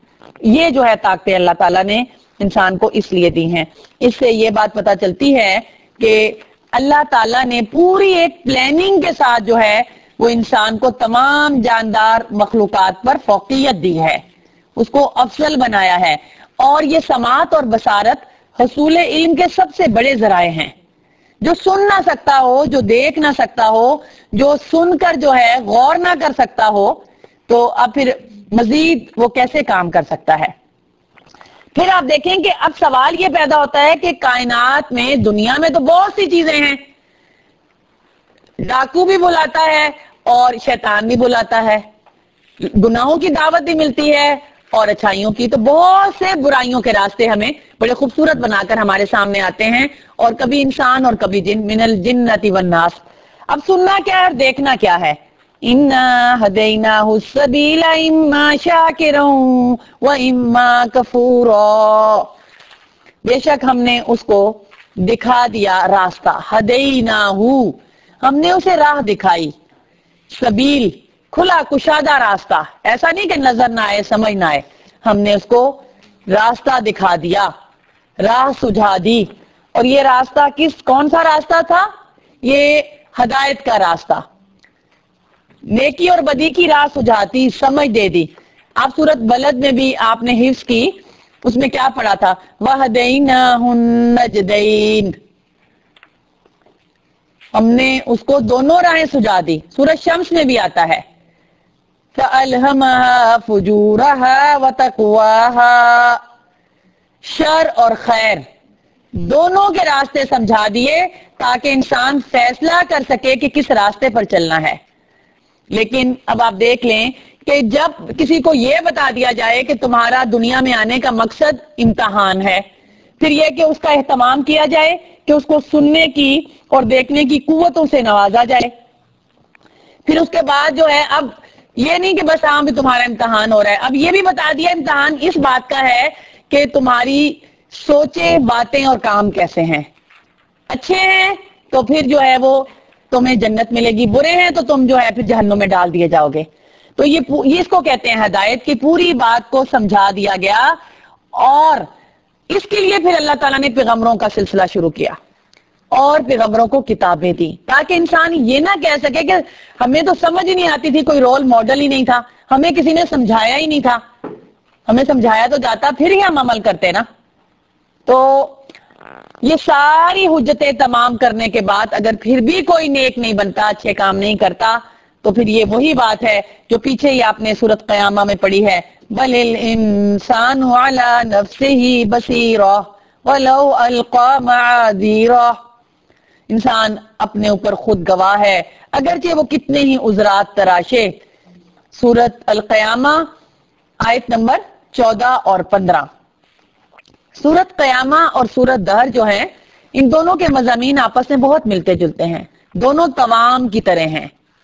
یہ جو ہے طاقتیں اللہ تعالیٰ نے انسان کو اس لیے دی ہیں. اس سے یہ بات پتہ چلتی ہے کہ اللہ تعالیٰ نے پوری ایک پلاننگ کے ساتھ جو ہے وہ انسان کو تمام جاندار مخلوقات پر فوقیت دی ہے، اس کو افضل بنایا ہے. اور یہ سماعت اور بصارت حصول علم کے سب سے بڑے ذرائع ہیں. جو سن نہ سکتا ہو، جو دیکھ نہ سکتا ہو، جو سن کر جو ہے غور نہ کر سکتا ہو، تو اب پھر مزید وہ کیسے کام کر سکتا ہے؟ پھر آپ دیکھیں کہ اب سوال یہ پیدا ہوتا ہے کہ کائنات میں، دنیا میں تو بہت سی چیزیں ہیں، ڈاکو بھی بلاتا ہے اور شیطان بھی بلاتا ہے، گناہوں کی دعوت بھی ملتی ہے اور اچھائیوں کی. تو بہت سے برائیوں کے راستے ہمیں بڑے خوبصورت بنا کر ہمارے سامنے آتے ہیں، اور کبھی انسان اور کبھی جن. من الجنۃ والناس. اب سننا کیا ہے اور دیکھنا کیا ہے؟ انا ہدیناہ السبیل اما شاکرا و اما کفورا. بے شک ہم نے اس کو دکھا دیا راستہ، ہدیناہ، ہم نے اسے راہ دکھائی، سبیل کھلا کشادہ راستہ، ایسا نہیں کہ نظر نہ آئے، سمجھ نہ آئے، ہم نے اس کو راستہ دکھا دیا، راہ سجھا دی. اور یہ راستہ کون سا راستہ تھا؟ یہ ہدایت کا راستہ، نیکی اور بدی کی راہ سجھاتی، سمجھ دے دی. آپ سورۃ بلد میں بھی آپ نے حفظ کی، اس میں کیا پڑھا تھا؟ وَهَدَيْنَاهُ النَّجْدَيْنِ. ہم نے اس کو دونوں راہیں سجھا دی. سورۃ شمس میں بھی آتا ہے فَأَلْهَمَهَا فُجُورَهَا وَتَقْوَاهَا. شر اور خیر دونوں کے راستے سمجھا دیے تاکہ انسان فیصلہ کر سکے کہ کس راستے پر چلنا ہے. لیکن اب آپ دیکھ لیں کہ جب کسی کو یہ بتا دیا جائے کہ تمہارا دنیا میں آنے کا مقصد امتحان ہے، پھر یہ کہ اس کا اہتمام کیا جائے کہ اس کو سننے کی اور دیکھنے کی قوتوں سے نوازا جائے. پھر اس کے بعد جو ہے اب یہ نہیں کہ بس ہاں بھی تمہارا امتحان ہو رہا ہے، اب یہ بھی بتا دیا امتحان اس بات کا ہے کہ تمہاری سوچیں، باتیں اور کام کیسے ہیں. اچھے ہیں تو پھر جو ہے وہ تمہیں جنت ملے گی، برے ہیں تو تم جو ہے پھر جہنم میں ڈال دیے جاؤ گے. تو یہ اس کو کہتے ہیں ہدایت کی پوری بات کو سمجھا دیا گیا. اور اس کے لیے پھر اللہ تعالیٰ نے پیغمبروں کا سلسلہ شروع کیا اور پیغمبروں کو کتابیں دی تاکہ انسان یہ نہ کہہ سکے کہ ہمیں تو سمجھ ہی نہیں آتی تھی، کوئی رول ماڈل ہی نہیں تھا، ہمیں کسی نے سمجھایا ہی نہیں تھا. ہمیں سمجھایا تو جاتا پھر ہی ہم عمل کرتے نا. تو یہ ساری حجتیں تمام کرنے کے بعد اگر پھر بھی کوئی نیک نہیں بنتا، اچھے کام نہیں کرتا، تو پھر یہ وہی بات ہے جو پیچھے ہی آپ نے سورۃ قیامہ میں پڑھی ہے، بل الانسان علی نفسہ بصیرہ ولو القی معاذیرہ. انسان اپنے اوپر خود گواہ ہے اگرچہ وہ کتنے ہی عذرات تراشے. سورۃ القیامہ آیت نمبر 14 اور 15. سورۃ قیامہ اور سورۃ دہر جو ہیں، ان دونوں کے مضامین آپس میں بہت ملتے جلتے ہیں، دونوں توام کی طرح ہیں.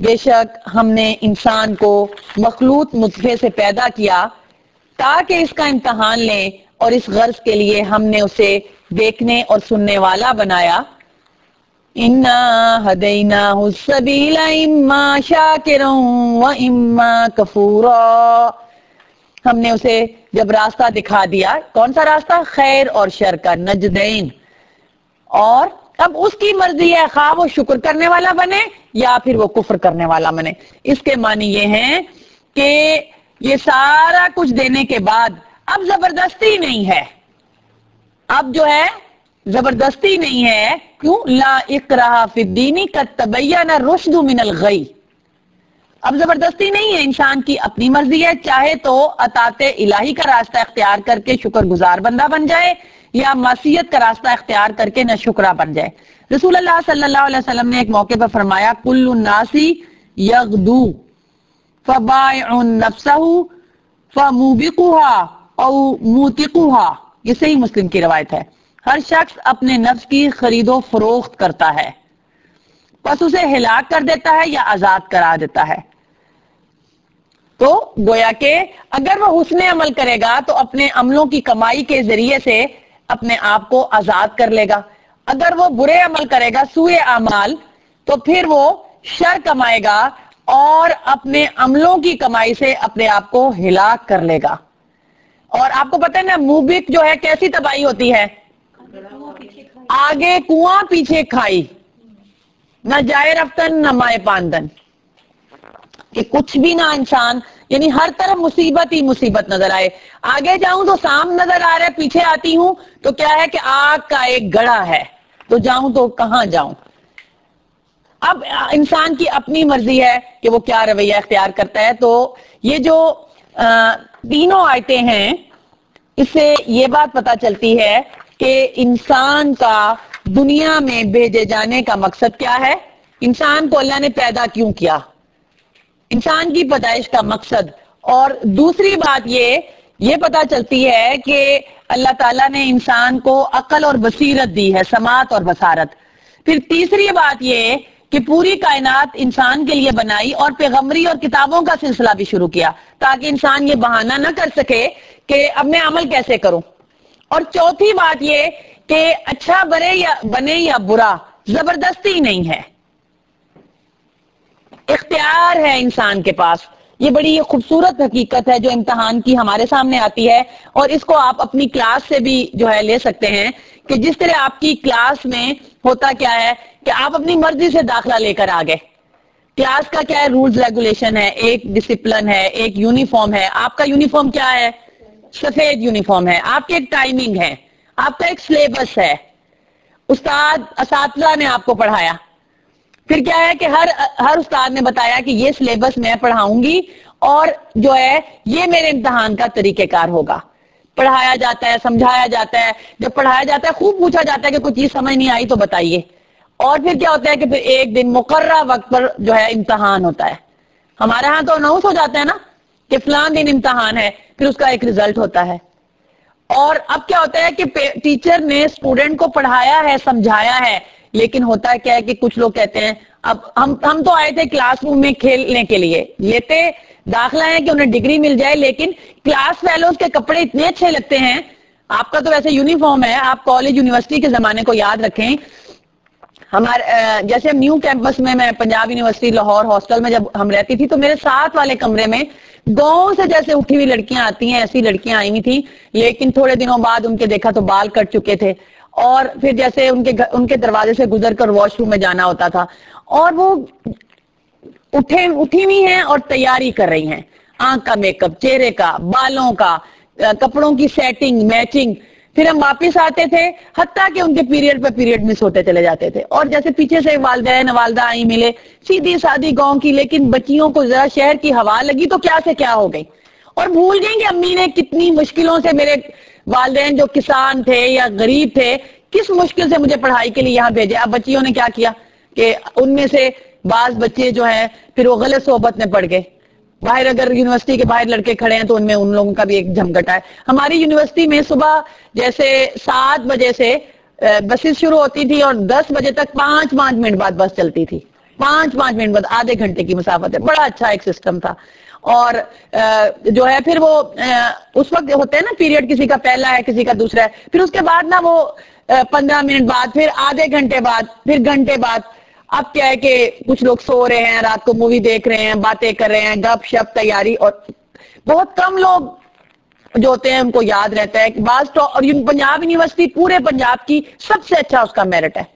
بے شک ہم نے انسان کو مخلوط نطفے سے پیدا کیا تاکہ اس کا امتحان لیں، اور اس غرض کے لیے ہم نے اسے دیکھنے اور سننے والا بنایا۔ انا ہدیناہ السبیل اما شاکرا و اما کفورا، ہم نے اسے جب راستہ دکھا دیا، کون سا راستہ؟ خیر اور شر کا، نجدین، اور اب اس کی مرضی ہے خواہ وہ شکر کرنے والا بنے یا پھر وہ کفر کرنے والا بنے۔ اس کے معنی یہ ہیں کہ یہ سارا کچھ دینے کے بعد اب زبردستی نہیں ہے، اب جو ہے زبردستی نہیں ہے۔ کیوں؟ لا اکراہ فی الدین قد تبین الرشد من الغی، اب زبردستی نہیں ہے، انسان کی اپنی مرضی ہے، چاہے تو اطاعت الہی کا راستہ اختیار کر کے شکر گزار بندہ بن جائے یا معصیت کا راستہ اختیار کر کے نہ شکرا بن جائے۔ رسول اللہ صلی اللہ علیہ وسلم نے ایک موقع پر فرمایا کل الناس یغدو فبائع نفسہ فموبقها او موتقها، یہ صحیح مسلم کی روایت ہے۔ ہر شخص اپنے نفس کی خرید و فروخت کرتا ہے، بس اسے ہلاک کر دیتا ہے یا آزاد کرا دیتا ہے۔ تو گویا کہ اگر وہ حسن عمل کرے گا تو اپنے عملوں کی کمائی کے ذریعے سے اپنے آپ کو آزاد کر لے گا، اگر وہ برے عمل کرے گا سوء اعمال تو پھر وہ شر کمائے گا اور اپنے عملوں کی کمائی سے اپنے آپ کو ہلاک کر لے گا۔ اور آپ کو پتہ ہے نا موبق جو ہے کیسی تباہی ہوتی ہے؟ آگے کنواں پیچھے کھائی، نہ جائے رفتن نہ مائے پاندن، کہ کچھ بھی نہ انسان، یعنی ہر طرف مصیبت ہی مصیبت نظر آئے، آگے جاؤں تو سام نظر آ رہا ہے، پیچھے آتی ہوں تو کیا ہے کہ آگ کا ایک گڑھا ہے، تو جاؤں تو کہاں جاؤں۔ اب انسان کی اپنی مرضی ہے کہ وہ کیا رویہ اختیار کرتا ہے۔ تو یہ جو تینوں آیتیں ہیں اس سے یہ بات پتہ چلتی ہے کہ انسان کا دنیا میں بھیجے جانے کا مقصد کیا ہے، انسان کو اللہ نے پیدا کیوں کیا، انسان کی پیدائش کا مقصد۔ اور دوسری بات یہ پتہ چلتی ہے کہ اللہ تعالیٰ نے انسان کو عقل اور بصیرت دی ہے، سماعت اور بصارت۔ پھر تیسری بات یہ کہ پوری کائنات انسان کے لیے بنائی اور پیغمبری اور کتابوں کا سلسلہ بھی شروع کیا تاکہ انسان یہ بہانہ نہ کر سکے کہ اب میں عمل کیسے کروں۔ اور چوتھی بات یہ کہ اچھا بنے یا برا زبردستی نہیں ہے، اختیار ہے انسان کے پاس۔ یہ بڑی خوبصورت حقیقت ہے جو امتحان کی ہمارے سامنے آتی ہے، اور اس کو آپ اپنی کلاس سے بھی جو ہے لے سکتے ہیں کہ جس طرح آپ کی کلاس میں ہوتا کیا ہے کہ آپ اپنی مرضی سے داخلہ لے کر آگئے، کلاس کا کیا ہے، رولز ریگولیشن ہے، ایک ڈسپلن ہے، ایک یونیفارم ہے۔ آپ کا یونیفارم کیا ہے؟ سفید یونیفارم ہے۔ آپ کی ایک ٹائمنگ ہے، آپ کا ایک سلیبس ہے، اساتذہ نے آپ کو پڑھایا۔ پھر کیا ہے کہ ہر استاد نے بتایا کہ یہ سلیبس میں پڑھاؤں گی اور جو ہے یہ میرے امتحان کا طریقہ کار ہوگا۔ پڑھایا جاتا ہے، سمجھایا جاتا ہے، جب پڑھایا جاتا ہے خوب پوچھا جاتا ہے کہ کوئی چیز سمجھ نہیں آئی تو بتائیے، اور پھر کیا ہوتا ہے کہ پھر ایک دن مقررہ وقت پر جو ہے امتحان ہوتا ہے۔ ہمارے ہاں تو اناؤنس ہو جاتا ہے نا کہ فلاں دن امتحان ہے، پھر اس کا ایک رزلٹ ہوتا ہے۔ اور اب کیا ہوتا ہے کہ ٹیچر نے اسٹوڈنٹ کو پڑھایا ہے، سمجھایا ہے، لیکن ہوتا کیا ہے کہ کچھ لوگ کہتے ہیں اب ہم تو آئے تھے کلاس روم میں کھیلنے کے لیے، لیتے داخلہ ہے کہ انہیں ڈگری مل جائے، لیکن کلاس فیلوز کے کپڑے اتنے اچھے لگتے ہیں۔ آپ کا تو ویسے یونیفارم ہے، آپ کالج یونیورسٹی کے زمانے کو یاد رکھیں، جیسے نیو کیمپس میں پنجاب یونیورسٹی لاہور ہاسٹل میں جب ہم رہتی تھی تو میرے ساتھ والے کمرے میں گاؤں سے جیسے اٹھی ہوئی لڑکیاں آتی ہیں ایسی لڑکیاں آئی ہوئی تھیں، لیکن تھوڑے دنوں بعد ان کے دیکھا تو بال کٹ چکے تھے، اور پھر جیسے ان کے دروازے سے گزر کر واش روم میں جانا ہوتا تھا، اور وہ اٹھی ہوئی ہیں اور تیاری کر رہی ہیں، آنکھ کا میک اپ، چہرے کا، بالوں کا، کپڑوں کی سیٹنگ میچنگ۔ پھر ہم واپس آتے تھے، حتیٰ کہ ان کے پیریڈ پہ پیریڈ مس ہوتے چلے جاتے تھے، اور جیسے پیچھے سے والدہ آئی ملے، سیدھی سادی گاؤں کی، لیکن بچیوں کو ذرا شہر کی ہوا لگی تو کیا سے کیا ہو گئی، اور بھول گئیں کہ امی نے کتنی مشکلوں سے، میرے والدین جو کسان تھے یا غریب تھے، کس مشکل سے مجھے پڑھائی کے لیے یہاں بھیجے۔ اب بچیوں نے کیا کیا کہ ان میں سے بعض بچے جو ہیں پھر وہ غلط صحبت میں پڑ گئے، باہر اگر یونیورسٹی کے باہر لڑکے کھڑے ہیں تو ان میں ان لوگوں کا بھی ایک جھمگٹا ہے۔ ہماری یونیورسٹی میں صبح جیسے 7 بجے سے بسیں شروع ہوتی تھی اور 10 بجے تک 5 منٹ بعد بس چلتی تھی، 5 منٹ بعد آدھے گھنٹے کی مسافت ہے. بڑا اچھا ایک سسٹم تھا. اور جو ہے پھر وہ اس وقت ہوتے ہیں نا پیریڈ, کسی کا پہلا ہے کسی کا دوسرا ہے, پھر اس کے بعد نا وہ 15 منٹ بعد, پھر آدھے گھنٹے بعد, پھر گھنٹے بعد. اب کیا ہے کہ کچھ لوگ سو رہے ہیں, رات کو مووی دیکھ رہے ہیں, باتیں کر رہے ہیں, گپ شپ تیاری, اور بہت کم لوگ جو ہوتے ہیں ان کو یاد رہتا ہے کہ اور پنجاب یونیورسٹی پورے پنجاب کی سب سے اچھا اس کا میرٹ ہے.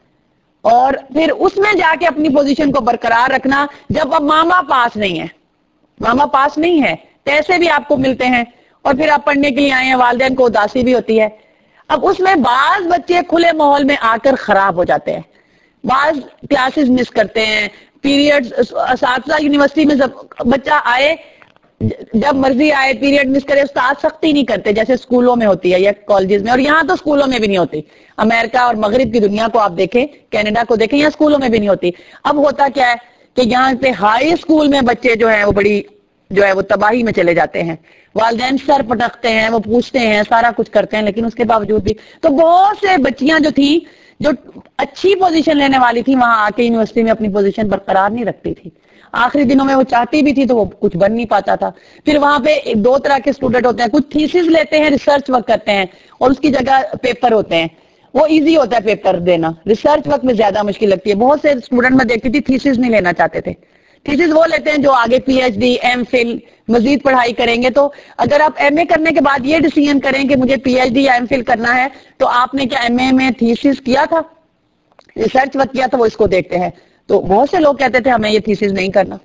اور پھر اس میں جا کے اپنی پوزیشن کو برقرار رکھنا جب اب ماما پاس نہیں ہے, ماما پاس نہیں ہے, پیسے بھی آپ کو ملتے ہیں اور پھر آپ پڑھنے کے لیے آئے ہیں, والدین کو اداسی بھی ہوتی ہے. اب اس میں بعض بچے کھلے ماحول میں آ کر خراب ہو جاتے ہیں, بعض کلاسز مس کرتے ہیں, پیریڈ اساتذہ یونیورسٹی میں بچہ آئے جب مرضی آئے پیریڈ مس کرے, استاد سختی نہیں کرتے جیسے اسکولوں میں ہوتی ہے یا کالجز میں, اور یہاں تو اسکولوں میں بھی نہیں ہوتی. امریکہ اور مغرب کی دنیا کو آپ دیکھیں, کینیڈا کو دیکھیں, یا اسکولوں میں بھی نہیں ہوتی. اب ہوتا کیا ہے کہ یہاں پہ ہائی اسکول میں بچے جو ہیں وہ بڑی جو ہے وہ تباہی میں چلے جاتے ہیں, والدین سر پٹکتے ہیں, وہ پوچھتے ہیں, سارا کچھ کرتے ہیں, لیکن اس کے باوجود بھی تو بہت سے بچیاں جو تھیں جو اچھی پوزیشن لینے والی تھی وہاں آ کے یونیورسٹی میں اپنی پوزیشن برقرار نہیں رکھتی تھی. آخری دنوں میں وہ چاہتی بھی تھی تو وہ کچھ بن نہیں پاتا تھا. پھر وہاں پہ 2 طرح کے اسٹوڈنٹ ہوتے ہیں, کچھ تھیسس لیتے ہیں, ریسرچ ورک کرتے ہیں, اور اس کی جگہ پیپر ہوتے ہیں. وہ ایزی ہوتا ہے پیپر دینا, ریسرچ ورک میں زیادہ مشکل لگتی ہے. بہت سے اسٹوڈنٹ میں دیکھتی تھی تھیسس نہیں لینا چاہتے تھے. تھیسس وہ لیتے ہیں جو آگے P H D, M Phil, مزید پڑھائی کریں گے. تو اگر آپ ایم اے کرنے کے بعد یہ ڈیسیژن کریں کہ مجھے پی ایچ ڈی یا ایم فل کرنا ہے, تو آپ نے کیا ایم اے میں تھیسس کیا تھا, ریسرچ ورک کیا تھا, وہ اس کو دیکھتے ہیں. تو بہت سے لوگ کہتے تھے ہمیں یہ تھیسس نہیں کرنا,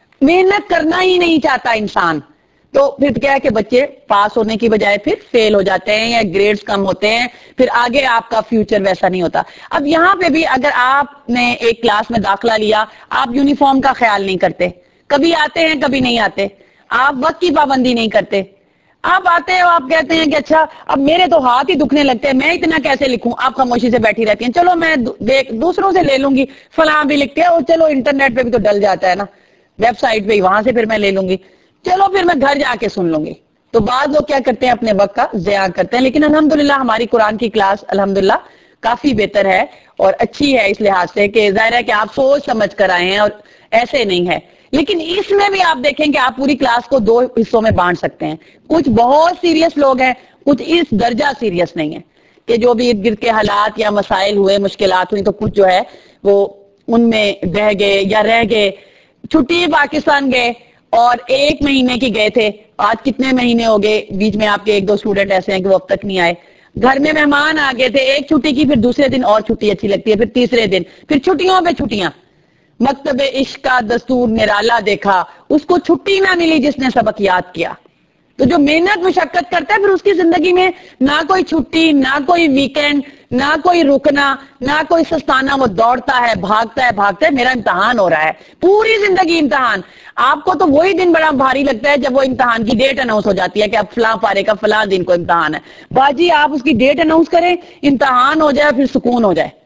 محنت کرنا ہی نہیں چاہتا انسان. تو پھر کیا ہے کہ بچے پاس ہونے کی بجائے پھر فیل ہو جاتے ہیں یا گریڈز کم ہوتے ہیں, پھر آگے آپ کا فیوچر ویسا نہیں ہوتا. اب یہاں پہ بھی اگر آپ نے ایک کلاس میں داخلہ لیا, آپ یونیفارم کا خیال نہیں کرتے, کبھی آتے ہیں کبھی نہیں آتے, آپ وقت کی پابندی نہیں کرتے, آپ آتے ہیں آپ کہتے ہیں کہ اچھا اب میرے تو ہاتھ ہی دکھنے لگتے ہیں, میں اتنا کیسے لکھوں, آپ خاموشی سے بیٹھی رہتی ہیں, چلو میں دوسروں سے لے لوں گی, فلاں بھی لکھتے ہیں, اور چلو انٹرنیٹ پہ بھی تو ڈل جاتا ہے نا, ویب سائٹ پہ ہی, وہاں سے پھر میں لے لوں گی, چلو پھر میں گھر جا کے سن لوں گی. تو بعض لوگ کیا کرتے ہیں اپنے وقت کا ضیاع کرتے ہیں. لیکن الحمدللہ ہماری قرآن کی کلاس الحمدللہ کافی بہتر ہے اور اچھی ہے اس لحاظ سے کہ ظاہر ہے کہ آپ سوچ سمجھ کر آئے ہیں اور ایسے نہیں ہے. لیکن اس میں بھی آپ دیکھیں کہ آپ پوری کلاس کو 2 حصوں میں بانٹ سکتے ہیں. کچھ بہت سیریس لوگ ہیں, کچھ اس درجہ سیریس نہیں ہے کہ جو بھی ارد گرد کے حالات یا مسائل ہوئے, مشکلات ہوئی, تو کچھ جو ہے وہ ان میں بہ گئے یا رہ گئے. چھٹی پاکستان گئے اور 1 مہینے کی گئے تھے, آج کتنے مہینے ہو گئے, بیچ میں آپ کے 1-2 اسٹوڈنٹ ایسے ہیں کہ وہ اب تک نہیں آئے. گھر میں مہمان آ گئے تھے, ایک چھٹی کی, پھر دوسرے دن اور چھٹی اچھی لگتی ہے, پھر تیسرے دن, پھر چھٹیوں پہ چھٹیاں. مکتب عشق کا دستور نرالا دیکھا, اس کو چھٹی نہ ملی جس نے سبق یاد کیا. تو جو محنت مشقت کرتا ہے پھر اس کی زندگی میں نہ کوئی چھٹی, نہ کوئی ویکینڈ, نہ کوئی رکنا, نہ کوئی سستانہ, وہ دوڑتا ہے, بھاگتا ہے, میرا امتحان ہو رہا ہے, پوری زندگی امتحان. آپ کو تو وہی دن بڑا بھاری لگتا ہے جب وہ امتحان کی ڈیٹ اناؤنس ہو جاتی ہے کہ اب فلاں پارے کا فلاں دن کو امتحان ہے. باجی آپ اس کی ڈیٹ اناؤنس کریں, امتحان ہو جائے, پھر سکون ہو جائے.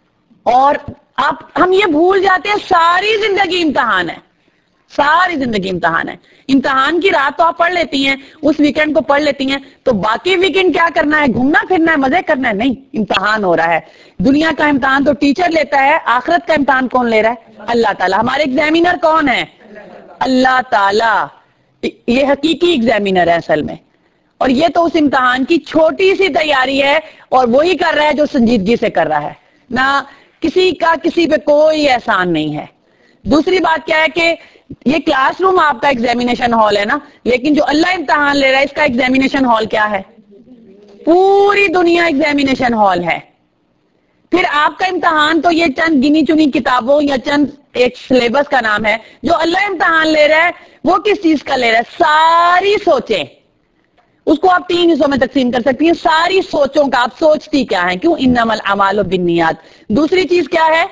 اور ہم یہ بھول جاتے ہیں ساری زندگی امتحان ہے, ساری زندگی امتحان ہے. امتحان کی رات تو آپ پڑھ لیتی ہیں, اس ویکینڈ کو پڑھ لیتی ہیں, تو باقی ویکینڈ کیا کرنا ہے, گھومنا پھرنا ہے, مزے کرنا ہے, نہیں, امتحان ہو رہا ہے. دنیا کا امتحان تو ٹیچر لیتا ہے, آخرت کا امتحان کون لے رہا ہے, اللہ تعالیٰ. ہمارے ایگزامینر کون ہے, اللہ تعالیٰ. یہ حقیقی ایگزامینر ہے اصل میں, اور یہ تو اس امتحان کی چھوٹی سی تیاری ہے, اور وہی کر رہا ہے جو سنجیدگی سے کر رہا ہے, نہ کسی کا کسی پہ کوئی احسان نہیں ہے. دوسری بات کیا ہے کہ یہ کلاس روم آپ کا ایگزامینیشن ہال ہے نا, لیکن جو اللہ امتحان لے رہا ہے اس کا ایگزامینیشن ہال کیا ہے, پوری دنیا ایگزامینیشن ہال ہے. پھر آپ کا امتحان تو یہ چند گنی چنی کتابوں یا چند ایک سلیبس کا نام ہے. جو اللہ امتحان لے رہا ہے وہ کس چیز کا لے رہا ہے, ساری سوچیں. اس کو آپ 3 حصوں میں تقسیم کر سکتی ہیں, ساری سوچوں کا, آپ سوچتی کیا ہیں, کیوں, انما الاعمال بالنیات. دوسری چیز کیا ہے,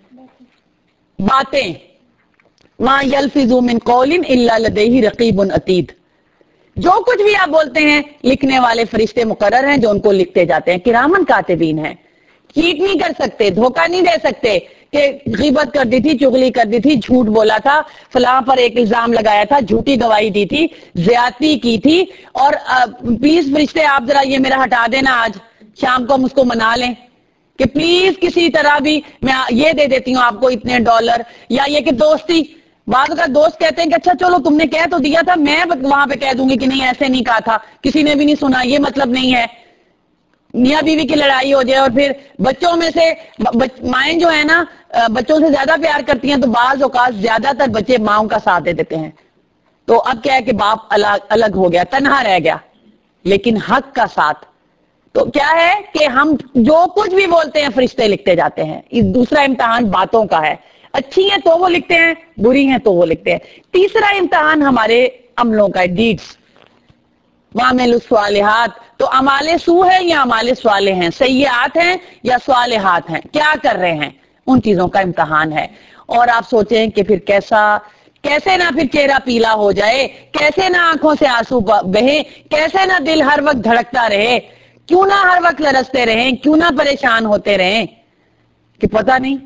باتیں, ما یلفظ من قول الا لدیہ رقیب عتید. جو کچھ بھی آپ بولتے ہیں لکھنے والے فرشتے مقرر ہیں جو ان کو لکھتے جاتے ہیں, کرامن کاتبین ہیں. چیٹ نہیں کر سکتے, دھوکہ نہیں دے سکتے کہ غیبت کر دی تھی, چغلی کر دی تھی, جھوٹ بولا تھا, فلاں پر ایک الزام لگایا تھا, جھوٹی گواہی دی تھی, زیادتی کی تھی, اور 20 فرشتے آپ ذرا یہ میرا ہٹا دینا, آج شام کو ہم اس کو منا لیں. کہ پلیز کسی طرح بھی میں یہ دے دیتی ہوں آپ کو اتنے ڈالر، یا یہ کہ دوستی، بعض کا دوست کہتے ہیں کہ اچھا چلو تم نے کہہ تو دیا تھا، میں وہاں پہ کہہ دوں گی کہ نہیں ایسے نہیں کہا تھا، کسی نے بھی نہیں سنا، یہ مطلب نہیں ہے، میاں بیوی کی لڑائی ہو جائے، اور پھر بچوں میں سے مائیں جو ہے نا بچوں سے زیادہ پیار کرتی ہیں، تو بعض اوقات زیادہ تر بچے ماؤں کا ساتھ دے دیتے ہیں، تو اب کیا ہے کہ باپ الگ ہو گیا، تنہا رہ گیا، لیکن حق کا ساتھ تو کیا ہے کہ ہم جو کچھ بھی بولتے ہیں فرشتے لکھتے جاتے ہیں۔ دوسرا امتحان باتوں کا ہے، اچھی ہیں تو وہ لکھتے ہیں، بری ہیں تو وہ لکھتے ہیں۔ تیسرا امتحان ہمارے عملوں کا ہے، ڈیڈز، وَعَمِلُوا الصَّالِحَاتِ، تو اعمال سو ہے یا اعمال صالح ہیں، سیئات ہیں یا صالحات ہیں، کیا کر رہے ہیں، ان چیزوں کا امتحان ہے۔ اور آپ سوچیں کہ پھر کیسے نہ پھر چہرہ پیلا ہو جائے، کیسے نہ آنکھوں سے آنسو بہے، کیسے نہ دل ہر وقت دھڑکتا رہے، کیوں نہ ہر وقت لرزتے رہیں، کیوں نہ پریشان ہوتے رہیں کہ پتہ نہیں۔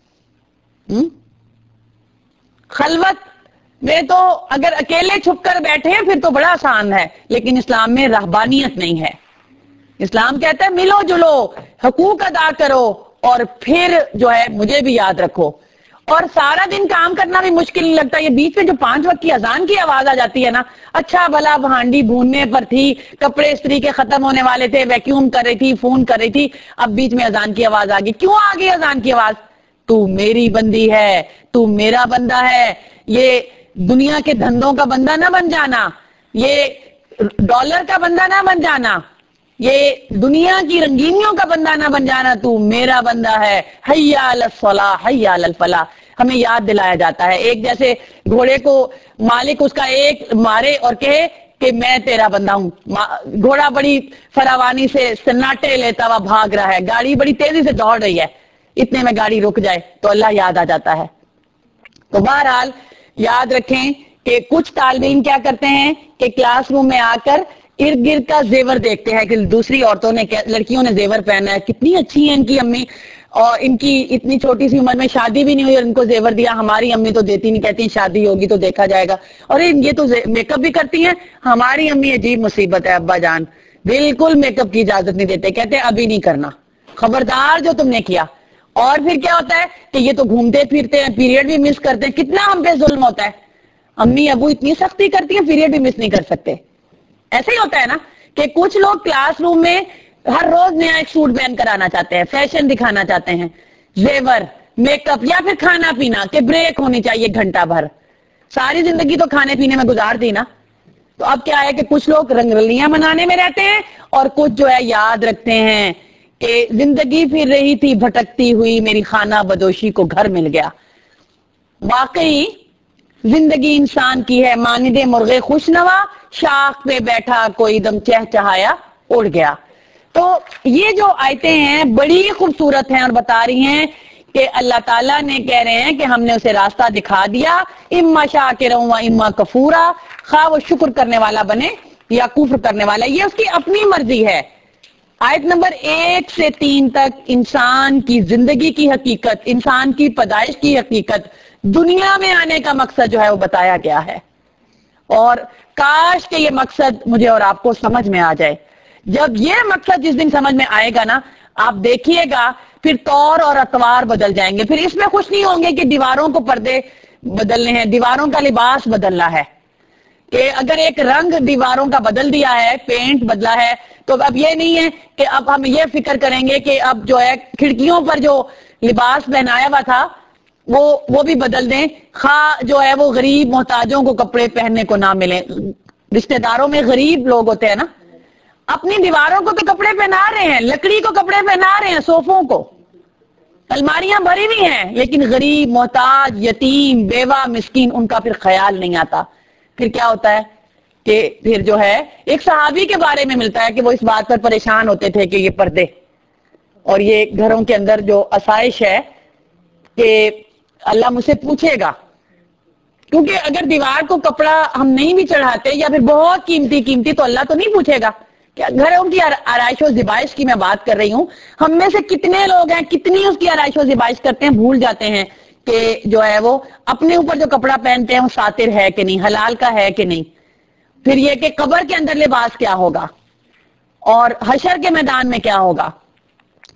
خلوت میں تو اگر اکیلے چھپ کر بیٹھے ہیں پھر تو بڑا آسان ہے، لیکن اسلام میں رہبانیت نہیں ہے۔ اسلام کہتا ہے ملو جلو، حقوق ادا کرو، اور پھر جو ہے مجھے بھی یاد رکھو۔ اور سارا دن کام کرنا بھی مشکل نہیں لگتا، یہ بیچ میں جو 5 وقت کی اذان کی آواز آ جاتی ہے نا، اچھا بھلا ہانڈی بھوننے پر تھی، کپڑے استری کے ختم ہونے والے تھے، ویکیوم کر رہی تھی، فون کر رہی تھی، اب بیچ میں اذان کی آواز آ گئی، کیوں آ گئی اذان کی آواز؟ تو میری بندی ہے، تو میرا بندہ ہے، یہ دنیا کے دھندوں کا بندہ نہ بن جانا، یہ ڈالر کا بندہ نہ بن جانا، یہ دنیا کی رنگینیوں کا بندہ نہ بن جانا، تو میرا بندہ ہے، حی علی الصلاح حی علی الفلاح، ہمیں یاد دلایا جاتا ہے۔ ایک جیسے گھوڑے کو مالک اس کا ایک مارے اور کہے کہ میں تیرا بندہ ہوں، گھوڑا بڑی فراوانی سے سناٹے لیتا ہوا بھاگ رہا ہے، گاڑی بڑی تیزی سے دوڑ رہی ہے، اتنے میں گاڑی رک جائے تو اللہ یاد آ جاتا ہے۔ تو بہرحال یاد رکھیں کہ کچھ طالب علم کیا کرتے ہیں کہ کلاس روم میں آ کر ارد گرد کا زیور دیکھتے ہیں کہ دوسری عورتوں نے لڑکیوں نے زیور پہنا ہے، کتنی اچھی ہیں ان کی امی، اور ان کی اتنی چھوٹی سی عمر میں شادی بھی نہیں ہوئی اور ان کو زیور دیا، ہماری امی تو دیتی نہیں، کہتی ہیں شادی ہوگی تو دیکھا جائے گا، اور یہ تو میک اپ بھی کرتی ہیں، ہماری امی عجیب مصیبت ہے ابا جان، بالکل میک اپ کی اجازت نہیں دیتے، کہتے ہیں ابھی نہیں کرنا، خبردار جو تم نے کیا۔ اور پھر کیا ہوتا ہے کہ یہ تو گھومتے پھرتے ہیں، پیریڈ بھی مس کرتے ہیں، کتنا ہم پہ ظلم ہوتا ہے، امی ابو اتنی سختی کرتی ہیں پیریڈ بھی مس نہیں کر سکتے۔ ایسے ہی ہوتا ہے نا کہ کچھ لوگ کلاس روم میں ہر روز نیا ایک سوٹ پہن کر آنا چاہتے ہیں، فیشن دکھانا چاہتے ہیں، زیور، میک اپ، یا پھر کھانا پینا کہ بریک ہونی چاہیے گھنٹہ بھر، ساری زندگی تو کھانے پینے میں گزار دی نا۔ تو اب کیا ہے کہ کچھ لوگ رنگ رلیاں منانے میں رہتے ہیں، اور کچھ جو ہے یاد رکھتے ہیں کہ زندگی پھر رہی تھی بھٹکتی ہوئی، میری خانہ بدوشی کو گھر مل گیا۔ واقعی زندگی انسان کی ہے مانند مرغ خوشنوا، شاخ پہ بیٹھا کوئی دم چہچہایا اڑ گیا۔ تو یہ جو آیتیں ہیں بڑی خوبصورت ہیں اور بتا رہی ہیں کہ اللہ تعالیٰ نے کہہ رہے ہیں کہ ہم نے اسے راستہ دکھا دیا، اما شاکرا و اما کفورا، خواہ وہ شکر کرنے والا بنے یا کفر کرنے والا، یہ اس کی اپنی مرضی ہے۔ آیت نمبر 1 سے 3 تک انسان کی زندگی کی حقیقت، انسان کی پیدائش کی حقیقت، دنیا میں آنے کا مقصد جو ہے وہ بتایا گیا ہے، اور کاش کہ یہ مقصد مجھے اور آپ کو سمجھ میں آ جائے۔ جب یہ مقصد جس دن سمجھ میں آئے گا نا، آپ دیکھیے گا پھر طور اور اطوار بدل جائیں گے، پھر اس میں خوش نہیں ہوں گے کہ دیواروں کو پردے بدلنے ہیں، دیواروں کا لباس بدلنا ہے، کہ اگر ایک رنگ دیواروں کا بدل دیا ہے، پینٹ بدلا ہے، تو اب یہ نہیں ہے کہ اب ہم یہ فکر کریں گے کہ اب جو ہے کھڑکیوں پر جو لباس پہنایا ہوا تھا وہ بھی بدل دیں، خواہ جو ہے وہ غریب محتاجوں کو کپڑے پہننے کو نہ ملیں۔ رشتہ داروں میں غریب لوگ ہوتے ہیں نا، اپنی دیواروں کو تو کپڑے پہنا رہے ہیں، لکڑی کو کپڑے پہنا رہے ہیں، صوفوں کو الماریاں بھری ہوئی ہیں، لیکن غریب محتاج یتیم بیوہ مسکین ان کا پھر خیال نہیں آتا۔ پھر کیا ہوتا ہے کہ پھر جو ہے ایک صحابی کے بارے میں ملتا ہے کہ وہ اس بات پر پریشان ہوتے تھے کہ یہ پردے اور یہ گھروں کے اندر جو آسائش ہے کہ اللہ مجھ سے پوچھے گا، کیونکہ اگر دیوار کو کپڑا ہم نہیں بھی چڑھاتے یا پھر بہت قیمتی تو اللہ تو نہیں پوچھے گا۔ کہ گھروں کی آرائش و زیبائش کی میں بات کر رہی ہوں، ہم میں سے کتنے لوگ ہیں کتنی اس کی آرائش و زیبائش کرتے ہیں، بھول جاتے ہیں کہ جو ہے وہ اپنے اوپر جو کپڑا پہنتے ہیں وہ ساتر ہے کہ نہیں، حلال کا ہے کہ نہیں۔ پھر یہ کہ قبر کے اندر لباس کیا ہوگا اور حشر کے میدان میں کیا ہوگا،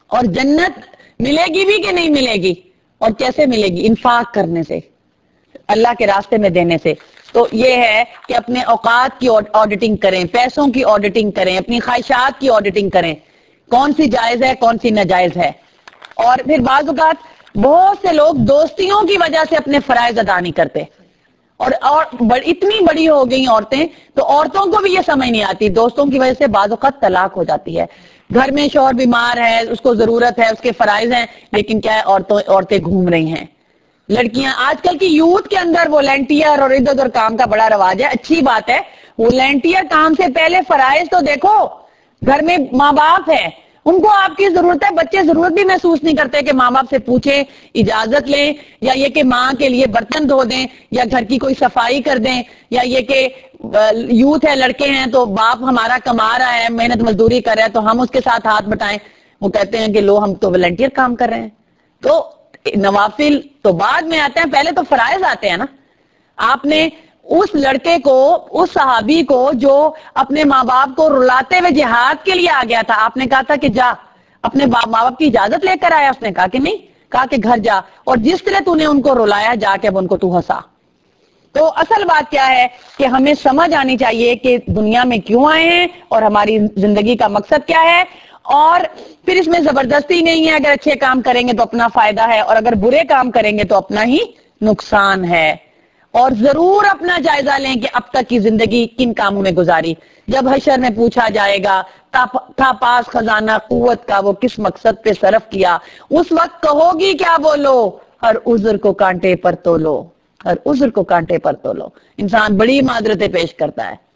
اور جنت ملے گی بھی کہ نہیں ملے گی؟ اور کیسے ملے گی؟ انفاق کرنے سے، اللہ کے راستے میں دینے سے۔ تو یہ ہے کہ اپنے اوقات کی آڈیٹنگ کریں، پیسوں کی آڈیٹنگ کریں، اپنی خواہشات کی آڈیٹنگ کریں، کون سی جائز ہے کون سی ناجائز ہے۔ اور پھر بعض اوقات بہت سے لوگ دوستیوں کی وجہ سے اپنے فرائض ادا نہیں کرتے، اور اتنی بڑی ہو گئی عورتیں، تو عورتوں کو بھی یہ سمجھ نہیں آتی، دوستوں کی وجہ سے بعض اوقات طلاق ہو جاتی ہے۔ گھر میں شوہر بیمار ہے، اس کو ضرورت ہے، اس کے فرائض ہیں، لیکن کیا ہے عورتیں گھوم رہی ہیں۔ لڑکیاں آج کل کی یوتھ کے اندر والنٹیئر اور ادھر ادھر کام کا بڑا رواج ہے، اچھی بات ہے، والنٹیئر کام سے پہلے فرائض تو دیکھو۔ گھر میں ماں باپ ہے، ان کو آپ کی ضرورت ہے، بچے ضرورت بھی محسوس نہیں کرتے کہ ماں باپ سے پوچھیں، اجازت لیں، یا یہ کہ ماں کے لیے برتن دھو دیں، یا گھر کی کوئی صفائی کر دیں، یا یہ کہ یوتھ ہے، لڑکے ہیں تو باپ ہمارا کما رہا ہے، محنت مزدوری کر رہا ہے تو ہم اس کے ساتھ ہاتھ بٹائیں۔ وہ کہتے ہیں کہ لو ہم تو والنٹیئر کام کر رہے ہیں۔ تو نوافل تو بعد میں آتے ہیں، پہلے تو فرائض آتے ہیں نا۔ آپ نے اس لڑکے کو، اس صحابی کو جو اپنے ماں باپ کو رلاتے ہوئے جہاد کے لیے آ گیا تھا، آپ نے کہا تھا کہ جا اپنے ماں باپ کی اجازت لے کر آیا؟ اس نے کہا کہ نہیں، کہا کہ گھر جا، اور جس طرح تو نے ان کو رلایا جا کے اب ان کو تو ہنسا۔ تو اصل بات کیا ہے کہ ہمیں سمجھ آنی چاہیے کہ دنیا میں کیوں آئے ہیں اور ہماری زندگی کا مقصد کیا ہے، اور پھر اس میں زبردستی نہیں ہے، اگر اچھے کام کریں گے تو اپنا فائدہ ہے، اور اگر برے کام کریں گے تو اپنا ہی نقصان ہے۔ اور ضرور اپنا جائزہ لیں کہ اب تک کی زندگی کن کاموں میں گزاری۔ جب حشر میں پوچھا جائے گا تھا پاس خزانہ قوت کا وہ کس مقصد پہ صرف کیا، اس وقت کہو گی کیا بولو، ہر عذر کو کانٹے پر تولو، ہر عذر کو کانٹے پر تولو۔ انسان بڑی معذرتیں پیش کرتا ہے۔